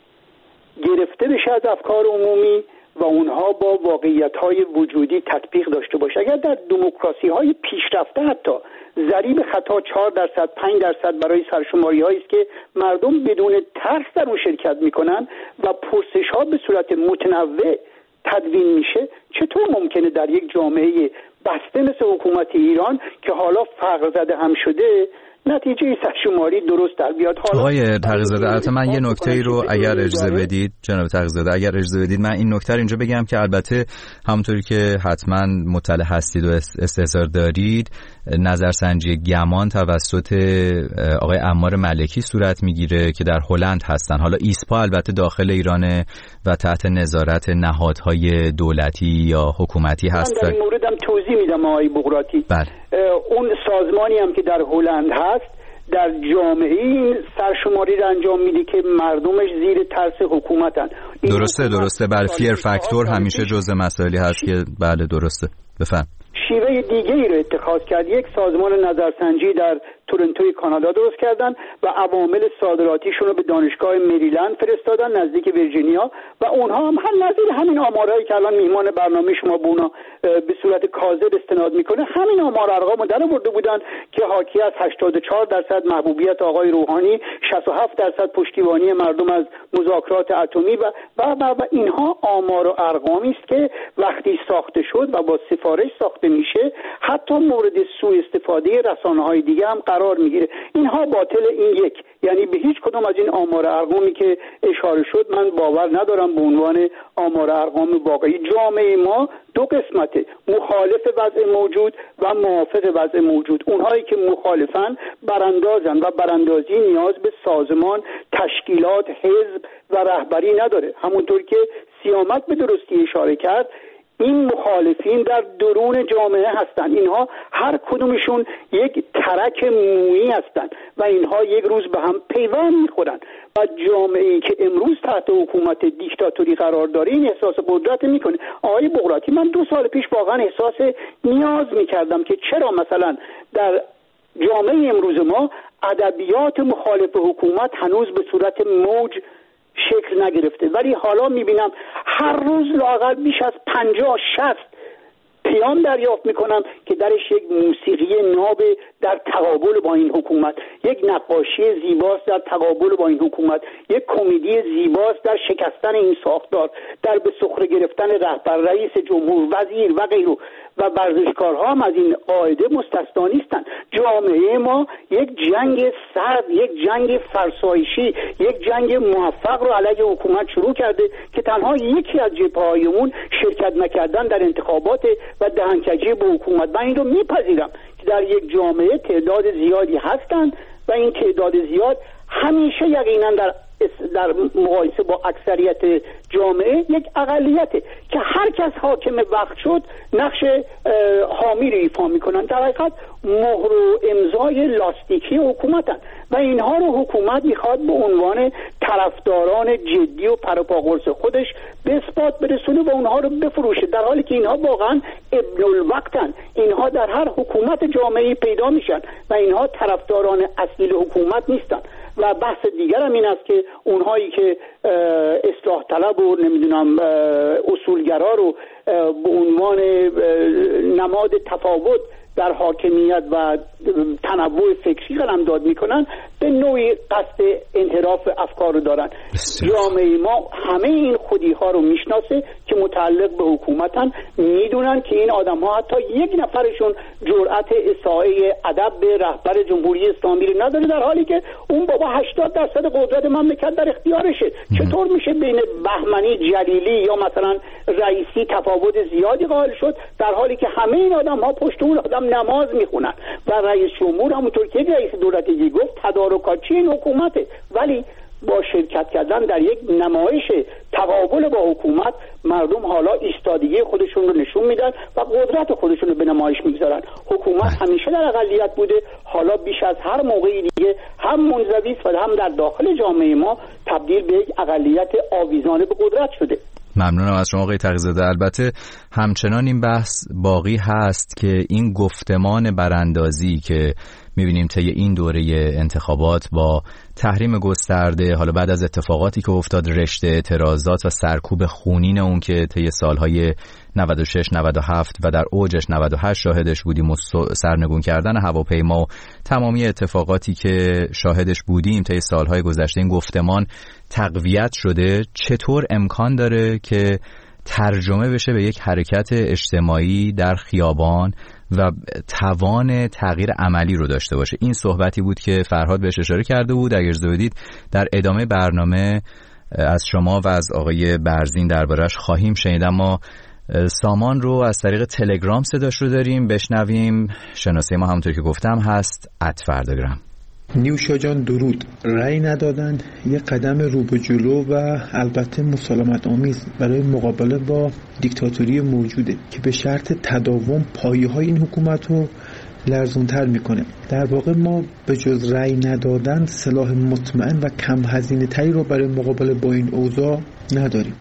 گرفته بشه از افکار عمومی و اونها با واقعیت‌های وجودی تطبیق داشته باشه. اگر در دموکراسی‌های پیشرفته حتی ضریب خطا چهار درصد پنج درصد برای سرشماری‌هایی است که مردم بدون ترس در اون شرکت می‌کنن و پرسش‌ها به صورت متنوع تدوین میشه، چطور ممکنه در یک جامعه بسته مثل حکومت ایران که حالا فقر زده هم شده نتیجه سرشماری درست در بیاد؟ آقای تقی‌زاده، البته من یه نکته‌ای رو اگر اجازه بدید جناب تقی‌زاده، اگر اجازه بدید من این نکته رو اینجا بگم که البته همونطوری که حتما مطلع هستید و استحضار دارید، نظرسنجی گمان توسط آقای عمار ملکی صورت میگیره که در هلند هستن. حالا ایسپا البته داخل ایرانه و تحت نظارت نهادهای دولتی یا حکومتی هست. من در این موردم توضیح میدم آقای بغراتی. بله. اون سازمانی هم که در هلند هست در جامعه این سرشماری را انجام میده که مردمش زیر ترس حکومتن. درسته درسته بله، فیر فاکتور همیشه جزء مسائلی هست که بله درسته. بفهم. شیوه دیگه ای رو اتخاذ کرد. یک سازمان نظرسنجی در تورنتوی کانادا درست کردن و عوامل صادراتیشون رو به دانشگاه مریلند فرستادن نزدیک ویرجینیا و اونها هم هم نظیر همین آمارایی که الان میهمان برنامه شما به اونا به صورت کاذب استناد میکنه، همین آمار ارقامو در آورده بودن که حاکی از هشتاد و چهار درصد محبوبیت آقای روحانی، شصت و هفت درصد پشتیبانی مردم از مذاکرات اتمی و و و اینها آمار و ارقامی است که وقتی ساخته شد و با سفارش ساخته میشه حتی مورد سوء استفاده رسانه‌های دیگه هم قرار میگیره. اینها باطل. این یک، یعنی به هیچ کدام از این آمار ارقامی که اشاره شد من باور ندارم به عنوان آمار ارقام واقعی. جامعه ما دو قسمته، مخالف وضع موجود و موافق وضع موجود. اونهایی که مخالفن براندازن و براندازی نیاز به سازمان، تشکیلات، حزب و رهبری نداره. همونطور که سیامک به درستی اشاره کرد، این مخالفین در درون جامعه هستند. اینها هر کدومشون یک ترک مویی هستند و اینها یک روز به هم پیوند میخورن و جامعه‌ای که امروز تحت حکومت دیکتاتوری قرار داره این احساس قدرت میکنه. آقای بغراتی، من دو سال پیش واقعا احساس نیاز میکردم که چرا مثلا در جامعه امروز ما ادبیات مخالف حکومت هنوز به صورت موج شکل نگرفته، ولی حالا میبینم هر روز لااقل بیش از پنجاه شصت پیام دریافت میکنم که درش یک موسیقی ناب در تقابل با این حکومت، یک نقاشی زیباست در تقابل با این حکومت، یک کمدی زیباست در شکستن این ساختار، در به سخره گرفتن رهبر، رئیس جمهور، وزیر و غیره. و ورزشکارها هم از این قاعده مستثنا نیستند. جامعه ما یک جنگ سرد، یک جنگ فرسایشی، یک جنگ موفق رو علیه حکومت شروع کرده که تنها یکی از جبهه‌های اون شرکت نکردن در انتخابات و دهنکجی به حکومت. من این رو میپذیرم که در یک جامعه تعداد زیادی هستند و این تعداد زیاد همیشه یقینا در در مقایسه با اکثریت جامعه یک اقلیته که هر کس حاکم وقت شد نقش حامی رو ایفا میکنن. در حقیقت مهر و امضای لاستیکی حکومتن و اینها رو حکومت میخواد به عنوان طرفداران جدی و پروپاقرص خودش به اثبات برسونه و اونها رو بفروشه، در حالی که اینها واقعا ابن الوقتن. اینها در هر حکومت جامعه پیدا میشن و اینها طرفداران اصیل حکومت نیستن. و بحث دیگر هم این است که اونهایی که اصلاح طلب و نمیدونم اصولگرا رو به عنوان نماد تفاوت در حاکمیت و تنوع فکری قلمداد میکنن به نوعی قصد انحراف افکار رو دارن. جامعه ما همه این خودی ها رو میشناسه که متعلق به حکومتن، میدونن که این آدم ها حتی یک نفرشون جرأت اساءه ادب به رهبر جمهوری اسلامی رو نداره، در حالی که اون بابا هشتاد درصد قدرت مملکت در اختیارشه. چطور میشه بین بهمنی، جلیلی یا مثلا رئیسی تفاوت زیادی قائل شد در حالی که همه این آدم ها پشت اون آدم نماز میخونن و رئیس جمهور همونطور که رئیس دولتی گفت تدارکاتچی این حکومته، ولی با شرکت کردن در یک نمایش تقابل با حکومت مردم حالا ایستادگی خودشون رو نشون میدن و قدرت خودشون رو به نمایش میگذارن. حکومت همیشه در اقلیت بوده، حالا بیش از هر موقعی دیگه هم منزوی و هم در داخل جامعه ما تبدیل به یک اقلیت آویزانه به قدرت شده. ممنونم از شما آقای تقی‌زاده. البته همچنان این بحث باقی هست که این گفتمان براندازی که می‌بینیم طی این دوره انتخابات با تحریم گسترده، حالا بعد از اتفاقاتی که افتاد، رشته اعتراضات و سرکوب خونین اون که طی سالهای نود و شش نود و هفت و در اوجش نود و هشت شاهدش بودیم و سرنگون کردن هواپیما و تمامی اتفاقاتی که شاهدش بودیم طی سالهای گذشته، این گفتمان تقویت شده. چطور امکان داره که ترجمه بشه به یک حرکت اجتماعی در خیابان و توان تغییر عملی رو داشته باشه؟ این صحبتی بود که فرهاد بهش اشاره کرده بود. اگر اجازه بدید در ادامه برنامه از شما و از آقای برزین دربارش خواهیم شنید. اما سامان رو از طریق تلگرام صداش رو داریم، بشنویم. شناسه ما همونطور که گفتم هست ات فرداگرام. نیوشا جان درود. رأی ندادن یه قدم رو به جلو و البته مسالمت آمیز برای مقابله با دیکتاتوری موجوده که به شرط تداوم پایه‌های این حکومت رو لرزونتر میکنه. در واقع ما به جز رأی ندادن سلاح مطمئن و کم هزینه تری رو برای مقابله با این اوضاع نداریم.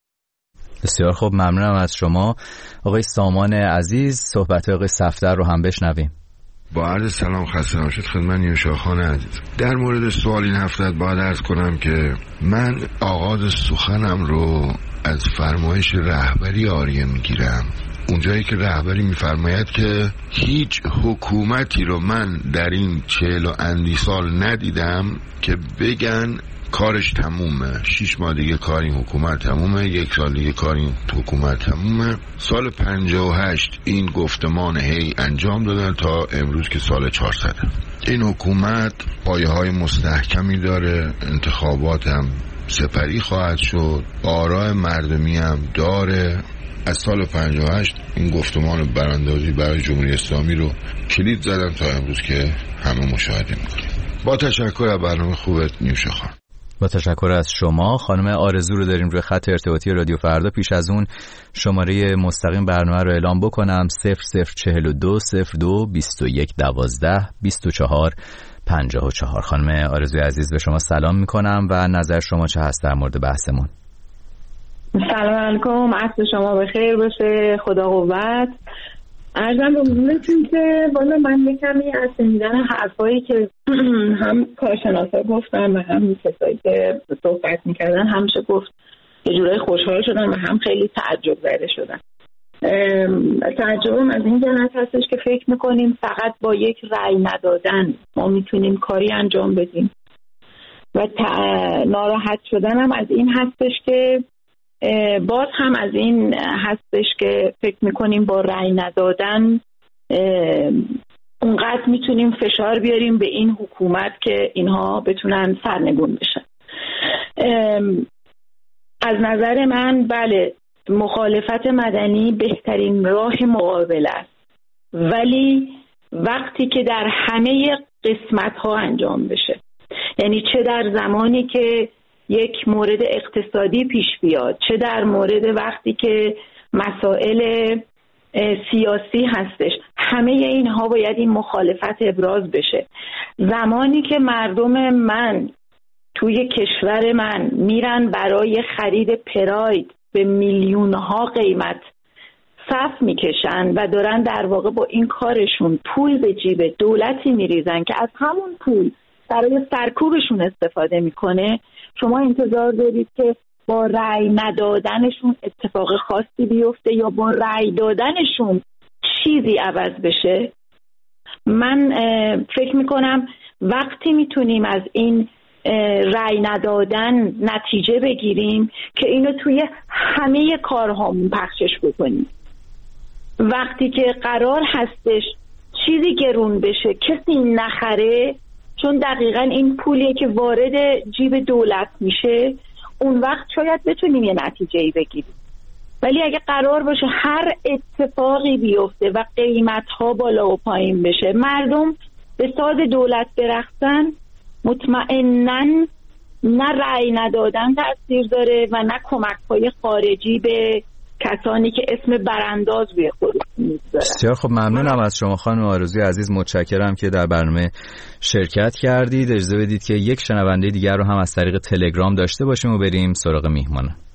بسیار خوب، ممنونم از شما آقای سامان عزیز. صحبت آقای صفدر رو هم بشنویم. با عرض سلام، خسته نباشید خدمت نیوشا خان عزیز. در مورد سوال این هفته باید عرض کنم که من آغاز سخنم رو از فرمایش رهبری آریه میگیرم، اونجایی که رهبری میفرماید که هیچ حکومتی رو من در این چهل و اندی سال ندیدم که بگن کارش تمومه، شیش ماه دیگه کار این حکومت تمومه، یک سال دیگه کار این حکومت تمومه. سال پنجاه و هشت این گفتمان هی انجام دادن تا امروز که سال چهارصده. این حکومت پایه های مستحکمی داره، انتخابات هم سپری خواهد شد، آراء مردمی هم داره. از سال پنجاه و هشت این گفتمان براندازی برای جمهوری اسلامی رو کلید زدن تا امروز که همه مشاهده میکنیم. با تشکر از برنامه خوبت نیوشا خان. با تشکر از شما. خانم آرزو رو داریم روی خط ارتباطی رادیو فردا. پیش از اون شماره مستقیم برنامه رو اعلام بکنم: صفر صفر چهل و دو صفر دو بیست و یک دوازده بیست و چهار پنجاه و چهار. خانم آرزوی عزیز به شما سلام میکنم و نظر شما چه هست در مورد بحثمون؟ سلام علیکم، عصر شما بخیر باشه، خدا قوت. عرضم به حضورتون که والا من یکمی از شنیدن حرفایی که هم کارشناسا گفتن و هم کسایی که صحبت میکردن همیشه گفت یه جورای خوشحال شدم و هم خیلی تعجب زده شدم. تعجبم از این جهت هستش که فکر میکنیم فقط با یک رأی ندادن ما میتونیم کاری انجام بدیم و ناراحت شدنم از این هستش که باز هم از این هستش که فکر میکنیم با رأی ندادن اونقدر میتونیم فشار بیاریم به این حکومت که اینها بتونن سرنگون بشن. از نظر من بله، مخالفت مدنی بهترین راه مقابله است، ولی وقتی که در همه قسمت ها انجام بشه، یعنی چه در زمانی که یک مورد اقتصادی پیش بیاد، چه در مورد وقتی که مسائل سیاسی هستش، همه اینها باید این مخالفت ابراز بشه. زمانی که مردم من توی کشور من میرن برای خرید پراید به میلیون ها قیمت صف میکشن و دارن در واقع با این کارشون پول به جیب دولتی میریزن که از همون پول برای سرکوبشون استفاده میکنه، شما انتظار دارید که با رأی ندادنشون اتفاق خاصی بیفته یا با رأی دادنشون چیزی عوض بشه؟ من فکر میکنم وقتی میتونیم از این رأی ندادن نتیجه بگیریم که اینو توی همه کارهامون پخشش بکنیم. وقتی که قرار هستش چیزی گرون بشه کسی نخره، چون دقیقاً این پولیه که وارد جیب دولت میشه، اون وقت شاید بتونیم یه نتیجه‌ای بگیریم. ولی اگه قرار باشه هر اتفاقی بیفته و قیمت‌ها بالا و پایین بشه، مردم به ساز دولت برقصن، مطمئناً نه رأی ندادن تأثیر داره و نه کمک‌های خارجی به کسانی که اسم برانداز روی خودشون میذارن. بسیار خب، ممنونم از شما خانم آرزوی عزیز، متشکرم که در برنامه شرکت کردید. اجازه بدید که یک شنونده دیگر رو هم از طریق تلگرام داشته باشیم و بریم سراغ میهمان.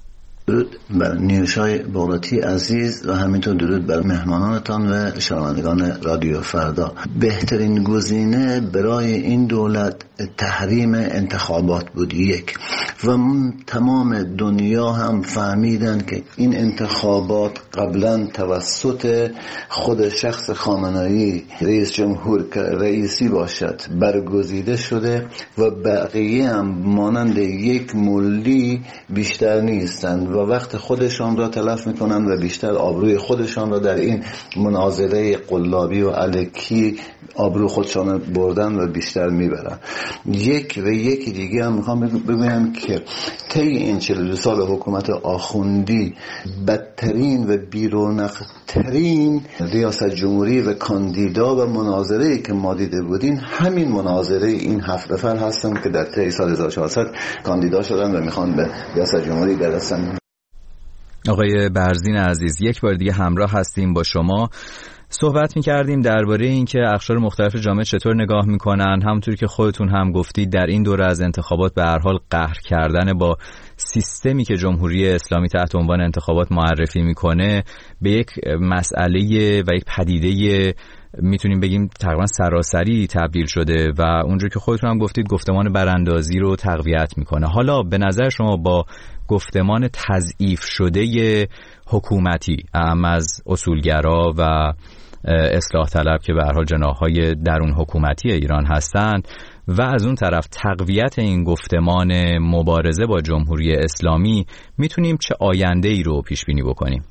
درود بر نیوشای بغراتی عزیز و همینطور درود بر مهمانانتان و شنوندگان رادیو فردا. بهترین گزینه برای این دولت تحریم انتخابات بود یک، و تمام دنیا هم فهمیدن که این انتخابات قبلا توسط خود شخص خامنه‌ای رئیس جمهور که رئیسی باشد برگزیده شده و بقیه هم مانند یک ملی بیشتر نیستند و وقت خودشان را تلف میکنند و بیشتر آبروی خودشان را در این مناظره قلابی و الکی آبرو خودشان بردن و بیشتر میبرن. یک و یکی دیگه هم میخوام بگویم که طی این چهل و دو سال حکومت آخوندی بدترین و بیرونق‌ترین ریاست جمهوری و کاندیدا و مناظره‌ای که ما دیده بودیم همین مناظره این هفت نفر هستن که در طی سال هزار و چهارصد کاندیدا شدن و میخوان به ریاست جمهوری برسن. آقای برزین عزیز، یک بار دیگه همراه هستیم با شما. صحبت می‌کردیم درباره اینکه اقشار مختلف جامعه چطور نگاه می‌کنن. همونطور که خودتون هم گفتید در این دوره از انتخابات به هر حال قهر کردن با سیستمی که جمهوری اسلامی تحت عنوان انتخابات معرفی می‌کنه به یک مسئله و یک پدیده میتونیم بگیم تقریبا سراسری تبدیل شده و اونجور که خودتون هم گفتید گفتمان براندازی رو تقویت میکنه. حالا به نظر شما با گفتمان تضعیف شده حکومتی اعم از اصولگرا و اصلاح طلب که به هر حال جناح‌های درون حکومتی ایران هستند و از اون طرف تقویت این گفتمان مبارزه با جمهوری اسلامی، میتونیم چه آینده‌ای رو پیش بینی بکنیم؟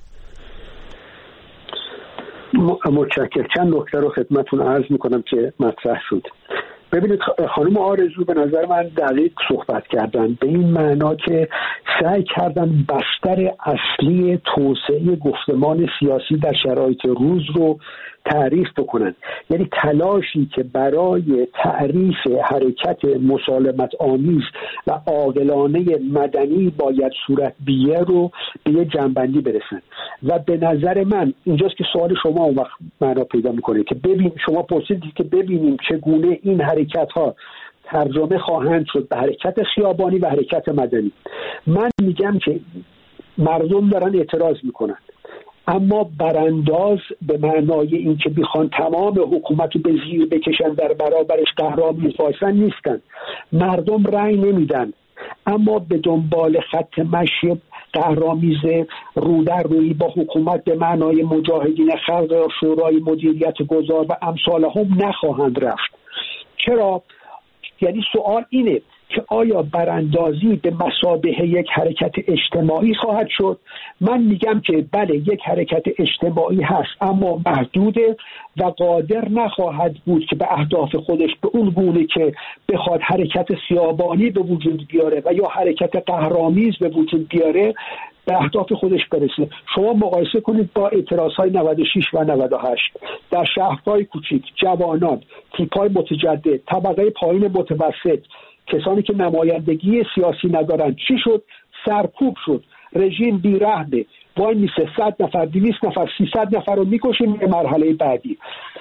متشکرم. چند نکته رو خدمتتون عرض میکنم که مطرح شد. ببینید خانم آرزو به نظر من دقیق صحبت کردن، به این معنا که سعی کردن بستر اصلی توسعه گفتمان سیاسی در شرایط روز رو تعریف بکنن. یعنی تلاشی که برای تعریف حرکت مسالمت آمیز و عاقلانه مدنی باید صورت بگیره رو به یه جنبندی برسن. و به نظر من اینجاست که سوال شما اون وقت معنا پیدا میکنه که ببین، شما پرسیدید که ببینیم چگونه این حرکت ها ترجمه خواهند شد به حرکت خیابانی و حرکت مدنی. من میگم که مردم دارن اعتراض میکنن، اما برانداز به معنای این که بخوان تمام حکومت رو به زیر بکشن در برابرش قهرآمیز باشن نیستن. مردم رأی نمیدن، اما به دنبال خط مشی قهرآمیز رو در روی با حکومت به معنای مجاهدین خلق شورای مدیریت گذار و امثال هم نخواهند رفت. چرا؟ یعنی سوال اینه که آیا براندازی به مثابه یک حرکت اجتماعی خواهد شد؟ من میگم که بله، یک حرکت اجتماعی هست اما محدوده و قادر نخواهد بود که به اهداف خودش به اون گونه که بخواد حرکت خیابانی به وجود بیاره و یا حرکت قهرآمیز به وجود بیاره به اهداف خودش برسه. شما مقایسه کنید با اعتراضهای نود و شش و نود و هشت در شهرهای کوچیک، جوانان، تیپ‌های متجدد، طبقه پایین متوسط، کسانی که نمایندگی سیاسی ندارن، چی شد؟ سرکوب شد. رژیم بی‌رحمه، وای میسه صد نفر، دویست نفر، سیصد نفر رو میکشه به مرحله بعدی.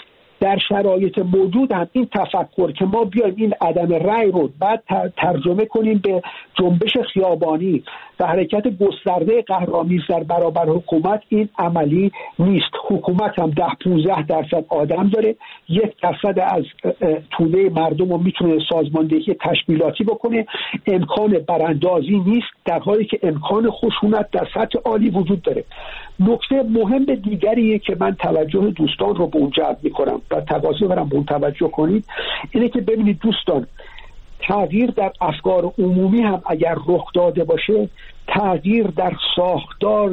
در شرایط موجود هم این تفکر که ما بیایم این عدم رأی رو بعد ترجمه کنیم به جنبش خیابانی و حرکت گسترده قهرآمیز در برابر حکومت، این عملی نیست. حکومت هم ده پونزده درصد آدم داره، یک درصد از توده مردم رو میتونه سازماندهی تشکیلاتی بکنه. امکان براندازی نیست، در حالی که امکان خشونت در سطح عالی وجود داره. نکته مهم دیگریه که من توجه دوستان رو به اون جلب میکنم و تقاضا دارم به اون توجه کنید، اینه که ببینید دوستان، تغییر در افکار عمومی هم اگر رخ داده باشه، تغییر در ساختار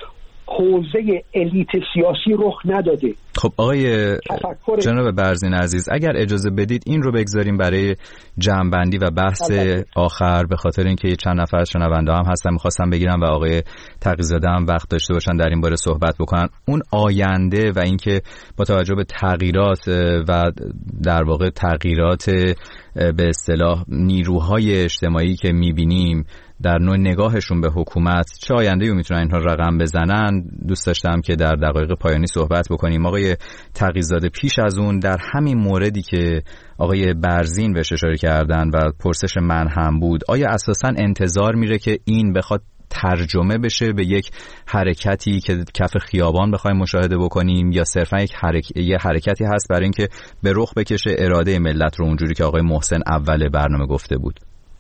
حوزه الیت سیاسی رخ نداده. خب آقای جناب برزین عزیز، اگر اجازه بدید این رو بگذاریم برای جمع‌بندی و بحث آخر، به خاطر اینکه چند نفر از شنونده هم هستن می‌خواستم بگیرم و آقای تقی‌زاده هم وقت داشته باشن در این باره صحبت بکنن. اون آینده و اینکه با توجه به تغییرات و در واقع تغییرات به اصطلاح نیروهای اجتماعی که می‌بینیم در نوع نگاهشون به حکومت، چه آینده‌ای میتونن اینها رقم بزنن، دوست داشتم که در دقایق پایانی صحبت بکنیم. آقای تقی‌زاده، پیش از اون در همین موردی که آقای برزین بهش اشاره کردن و پرسش من هم بود، آیا اساساً انتظار میره که این بخواد ترجمه بشه به یک حرکتی که کف خیابان بخوایم مشاهده بکنیم، یا صرفا یک حرک... یه حرکتی هست برای اینکه به رخ بکشه اراده ملت رو اونجوری که آقای محسن اول برنامه گفته بود؟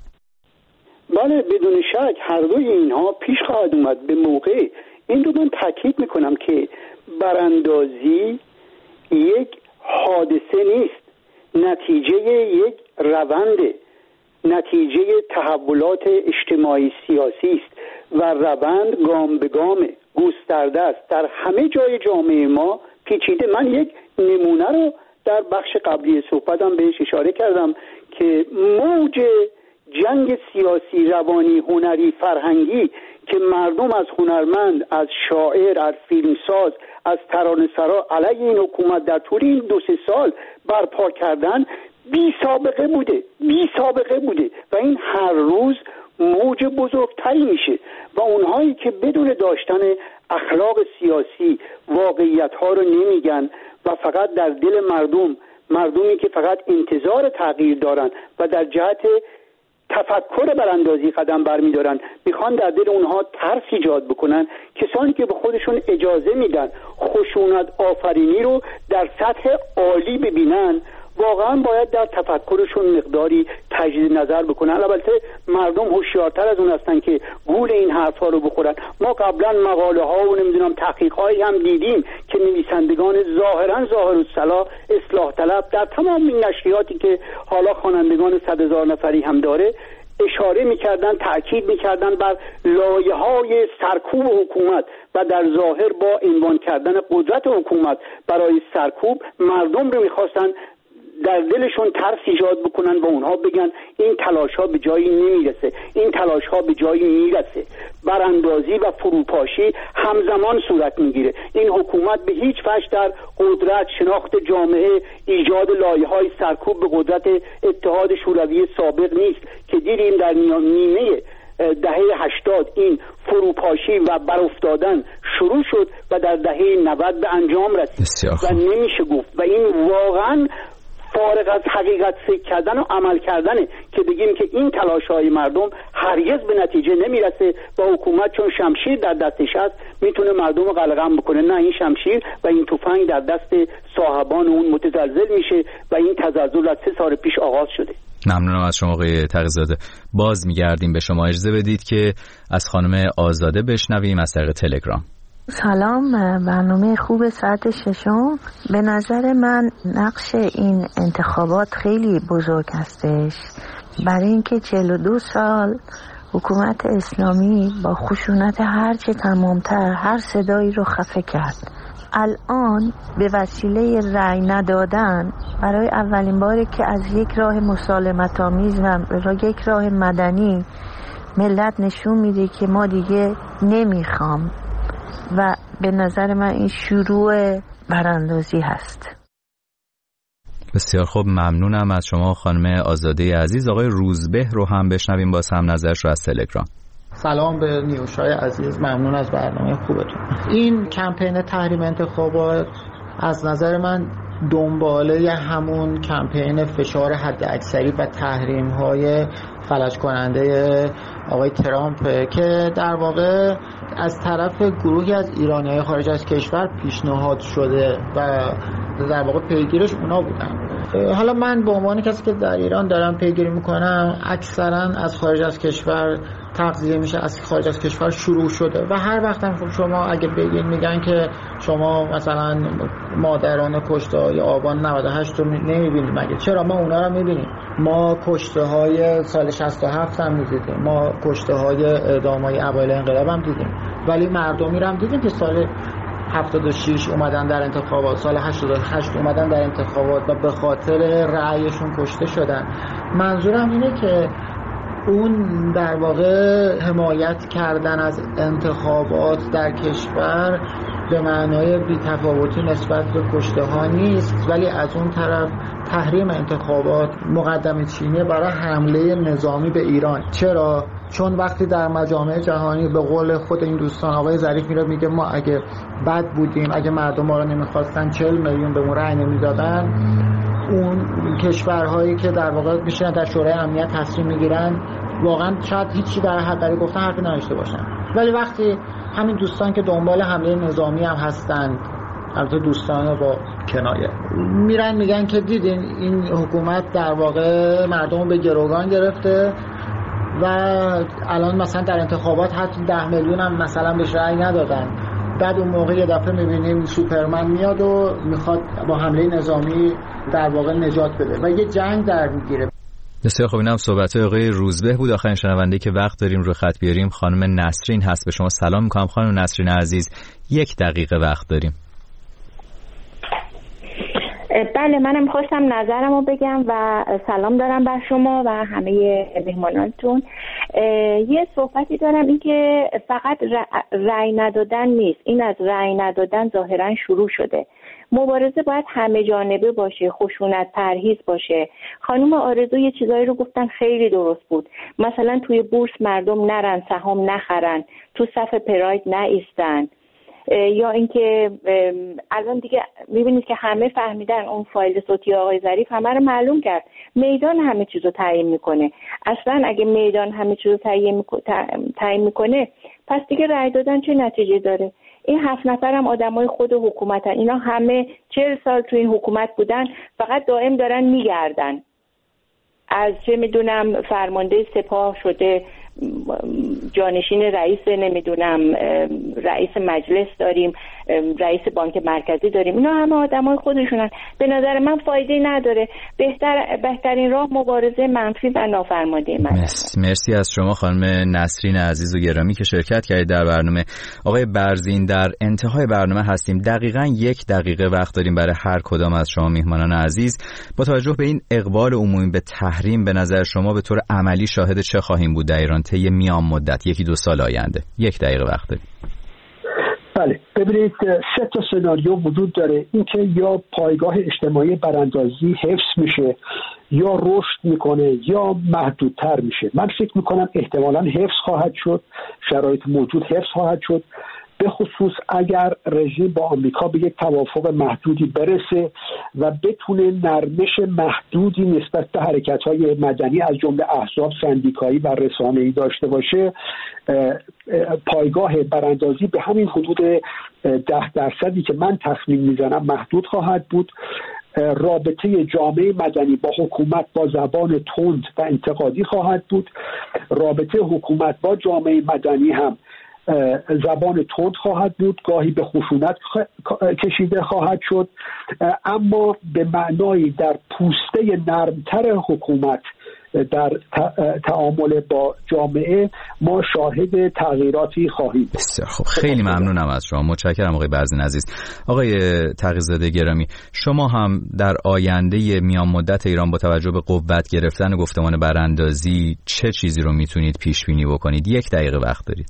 بله بدون شک هر دوی اینها پیش خواهد اومد به موقع. این رو من تاکید میکنم که براندازی یک حادثه نیست، نتیجه یک رونده، نتیجه تحولات اجتماعی سیاسی است و روند گام به گام گسترده است، در همه جای جامعه ما پیچیده. من یک نمونه رو در بخش قبلی صحبتم بهش اشاره کردم که موج جنگ سیاسی، روانی، هنری، فرهنگی که مردم از هنرمند، از شاعر، از فیلمساز، از ترانه‌سرا علیه این حکومت در طول این دو سه سال برپا کردن بی سابقه بوده بی سابقه بوده و این هر روز موج بزرگتری میشه و اونهایی که بدون داشتن اخلاق سیاسی واقعیت ها رو نمیگن و فقط در دل مردم، مردمی که فقط انتظار تغییر دارن و در جهت تفکر براندازی قدم برمیدارن، میخوان در دل اونها ترس ایجاد بکنن. کسانی که به خودشون اجازه میدن خشونت آفرینی رو در سطح عالی ببینن، واقعا باید در تفکرشون مقداری تجدید نظر بکنن. البته مردم هوشیارتر از اون هستن که گول این حرفا رو بخورن. ما قبلا مقاله ها و نمیدونم تحقیقایی هم دیدیم که نویسندگان ظاهرا ظاهر الصلاح، اصلاح طلب در تمام این نشریاتی که حالا خوانندگان صد هزار نفری هم داره اشاره میکردن، تأکید میکردن بر لایه‌های سرکوب حکومت و در ظاهر با عنوان کردن قدرت حکومت برای سرکوب مردم رو میخواستن در دلشون ترس ایجاد بکنن و اونها بگن این تلاش ها به جایی نمیرسه، این تلاش ها به جایی میرسه. براندازی و فروپاشی همزمان صورت میگیره. این حکومت به هیچ وجه در قدرت، شناخت جامعه، ایجاد لایه‌های سرکوب به قدرت اتحاد شوروی سابق نیست که دیدیم در نیمه دهه هشتاد این فروپاشی و برافتادن شروع شد و در دهه نود به انجام رسید و نمیشه گفت و این واقعا فارغ از حقیقت فکر کردن و عمل کردنه که بگیم که این تلاش‌های مردم هرگز به نتیجه نمیرسه و حکومت چون شمشیر در دستش هست میتونه مردم رو قلقم بکنه. نه، این شمشیر و این تفنگ در دست صاحبان اون متزلزل میشه و این تزلزل از سه سال پیش آغاز شده. ممنونم از شما آقای تقی‌زاده. باز میگردیم به شما. اجازه بدید که از خانم آزاده بشنویم از طریق تلگرام. سلام، برنامه خوب ساعت ششم. به نظر من نقش این انتخابات خیلی بزرگ هستش، برای اینکه چهل و دو سال حکومت اسلامی با خشونت هرچه تمامتر هر صدایی رو خفه کرد. الان به وسیله رأی ندادن برای اولین باری که از یک راه مسالمت آمیز و یک راه مدنی ملت نشون میده که ما دیگه نمیخوام و به نظر من این شروع براندازی هست. بسیار خوب، ممنونم از شما خانم آزاده عزیز. آقای روزبه رو هم بشنویم باز هم نظرش رو از تلگرام. سلام به نیوشای عزیز، ممنون از برنامه خوبتون. این کمپین تحریم انتخابات از نظر من دنباله همون کمپین فشار حد اکثری و تحریم های فلج کننده آقای ترامپ که در واقع از طرف گروهی از ایرانی‌های خارج از کشور پیشنهاد شده و در واقع پیگیرش اونا بودن. حالا من به عنوان کسی که در ایران دارم پیگیری میکنم، اکثرا از خارج از کشور تغذیه میشه، از خارج از کشور شروع شده و هر وقت هم شما اگه بگین میگن که شما مثلا مادران کشته های آبان نود و هشت رو نمیبینید، مگه چرا؟ ما اونا رو میبینیم. ما کشته های سال شصت و هفت هم میدیدیم، ما کشته های اعدام های اوایل انقلاب هم دیدیم، ولی مردمی رو هم دیدیم که سال هفتاد و شش اومدن در انتخابات، سال هشتاد و هشت اومدن در انتخابات و به خاطر رأیشون کشته شدن. منظورم اینه که اون در واقع حمایت کردن از انتخابات در کشور به معنای بی‌تفاوتی نسبت به کشته ها نیست، ولی از اون طرف تحریم انتخابات مقدمه چینی برای حمله نظامی به ایران. چرا؟ چون وقتی در مجامع جهانی به قول خود این دوستان آقای ظریف میره میگه ما اگه بد بودیم، اگه مردم ما رو نمیخواستن چهل میلیون به ما رأی نمیدادن، اون کشورهایی که در واقع میشن در شورای امنیت تصمیم میگیرن واقعا شاید هیچی برای حد برای گفتن حرفی نداشته باشن. ولی وقتی همین دوستان که دنبال حمله نظامی هم هستند، البته دوستان با کنایه، میرن میگن که دیدین این حکومت در واقع مردم به گروگان گرفته و الان مثلا در انتخابات حتی ده میلیون هم مثلا بهش رأی ندادن، بعد اون موقع یه دفعه میبینیم سوپرمن میاد و میخواد با حمله نظامی در واقع نجات بده و یه جنگ در میگیره. بسیار خوب. اینم صحبت آقای روزبه بود. آخرین شنونده که وقت داریم رو خط بیاریم خانم نسرین هست. به شما سلام میکنم خانم نسرین عزیز، یک دقیقه وقت داریم. بله، منم خواستم نظرمو بگم و سلام دارم بر شما و همه مهمانانتون. یه صحبتی دارم، این که فقط رأی ندادن نیست، این از رأی ندادن ظاهرا شروع شده. مبارزه باید همه جانبه باشه، خشونت پرهیز باشه. خانم آرزو یه چیزایی رو گفتن خیلی درست بود، مثلا توی بورس مردم نرن سهام نخرن، تو صف پراید نایستن، یا اینکه الان دیگه میبینید که همه فهمیدن اون فایل صوتی آقای ظریف همه رو معلوم کرد، میدان همه چیز رو تعیین میکنه. اصلا اگه میدان همه چیز رو تعیین میکنه پس دیگه رأی دادن چه نتیجه داره؟ این هفت نفر هم آدمای خود حکومتن، اینا همه چهل سال تو این حکومت بودن، فقط دائم دارن میگردن. از چه میدونم فرمانده سپاه شده جانشین رئیس، نمیدونم رئیس مجلس داریم، رئیس بانک مرکزی داریم، اینا همه آدمای خودشونن. به نظر من فایده نداره، بهتر بهترین راه مبارزه منفی و نافرمانی من. مرسی. مرسی از شما خانم نسرین عزیز و گرامی که شرکت کردید در برنامه. آقای برزین، در انتهای برنامه هستیم، دقیقاً یک دقیقه وقت داریم برای هر کدام از شما میهمانان عزیز. با توجه به این اقبال عمومی به تحریم، به نظر شما به طور عملی شاهد چه خواهیم بود در ایران طی میان مدت، یکی دو سال آینده؟ یک دقیقه وقت داریم. بله، ببینید سه تا سناریو وجود داره، اینکه یا پایگاه اجتماعی براندازی حفظ میشه یا رشد میکنه یا محدودتر میشه. من فکر میکنم احتمالاً حفظ خواهد شد، شرایط موجود حفظ خواهد شد، به خصوص اگر رژیم با آمریکا به یک توافق محدودی برسه و بتونه نرمش محدودی نسبت به حرکت‌های مدنی از جمله احزاب سندیکایی و رسانه‌ای داشته باشه، پایگاه براندازی به همین حدود ده درصدی که من تخمین میزنم محدود خواهد بود. رابطه جامعه مدنی با حکومت با زبان تند و انتقادی خواهد بود. رابطه حکومت با جامعه مدنی هم زبان تند خواهد بود، گاهی به خشونت کشیده خواهد شد، اما به معنای در پوسته نرمتر حکومت در تعامل با جامعه ما شاهد تغییراتی خواهیم. بسیار خوب، خیلی ممنونم از شما، متشکرم آقای برزین عزیز. آقای تقی‌زاده گرامی، شما هم در آینده میان مدت ایران با توجه به قوت گرفتن گفتمان براندازی چه چیزی رو میتونید پیش بینی بکنید؟ یک دقیقه وقت دارید.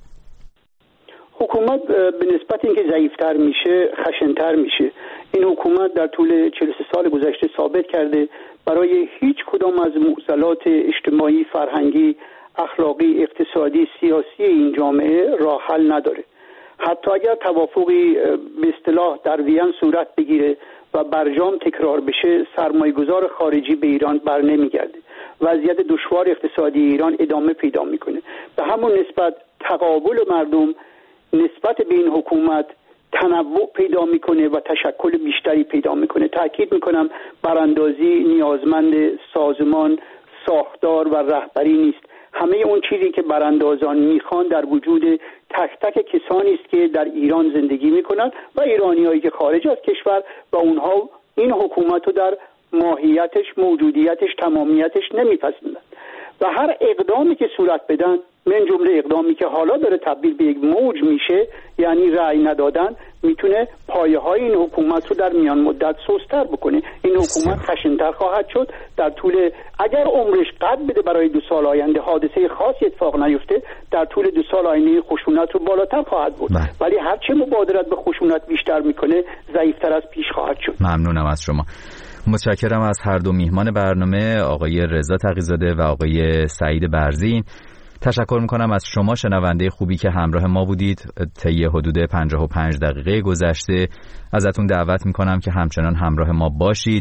حکومت به نسبت اینکه ضعیف‌تر میشه خشن‌تر میشه. این حکومت در طول چهل و سه سال گذشته ثابت کرده برای هیچ کدام از معضلات اجتماعی، فرهنگی، اخلاقی، اقتصادی، سیاسی این جامعه راه حل نداره. حتی اگر توافقی به اصطلاح در وین صورت بگیره و برجام تکرار بشه، سرمایه‌گذار خارجی به ایران بر نمیگرده. وضعیت دشوار اقتصادی ایران ادامه پیدا میکنه. به همون نسبت تقابل مردم نسبت به این حکومت تنوع پیدا میکنه و تشکل بیشتری پیدا میکنه. تاکید میکنم براندازی نیازمند سازمان، ساختار و رهبری نیست. همه اون چیزی که براندازان میخوان در وجود تک تک کسانی است که در ایران زندگی میکنند و ایرانیایی که خارج از کشور و اونها این حکومت رو در ماهیتش، موجودیتش، تمامیتش نمیپسندند و هر اقدامی که صورت بدن، من جمله اقدامی که حالا داره تبدیل به یک موج میشه، یعنی رأی ندادن، میتونه پایه های این حکومت رو در میان مدت سست‌تر بکنه. این حکومت خشن‌تر خواهد شد در طول، اگر عمرش قد بده برای دو سال آینده حادثه خاصی اتفاق نیفته، در طول دو سال آینده خشونت رو بالاتر خواهد بود. ولی هرچه مبادرت به خشونت بیشتر میکنه، ضعیف‌تر از پیش خواهد شد. ممنونم از شما. متشکرم از هر دو میهمان برنامه، آقای رضا تقی‌زاده و آقای سعید برزین. تشکر میکنم از شما شنونده خوبی که همراه ما بودید طی حدود پنجاه و پنج دقیقه گذشته. ازتون دعوت میکنم که همچنان همراه ما باشید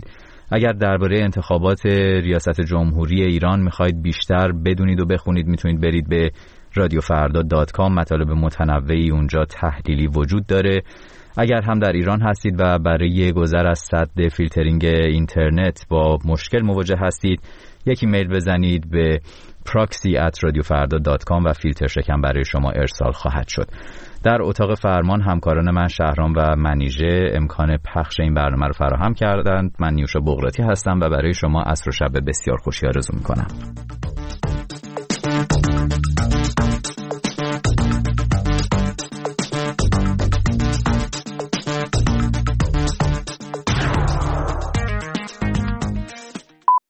اگر درباره انتخابات ریاست جمهوری ایران میخواید بیشتر بدونید و بخونید میتونید برید به رادیو فردا دات کام. مطالب متنوعی اونجا تحلیلی وجود داره. اگر هم در ایران هستید و برای گذر از سد فیلترینگ اینترنت با مشکل مواجه هستید، یک ایمیل بزنید به پراکسی ات رادیو فردا دات کام و فیلتر شکن برای شما ارسال خواهد شد. در اتاق فرمان همکاران من شهرام و منیژه امکان پخش این برنامه رو فراهم کردند. من نیوشا بغراتی هستم و برای شما عصر و شب بسیار خوشی آرزو میکنم.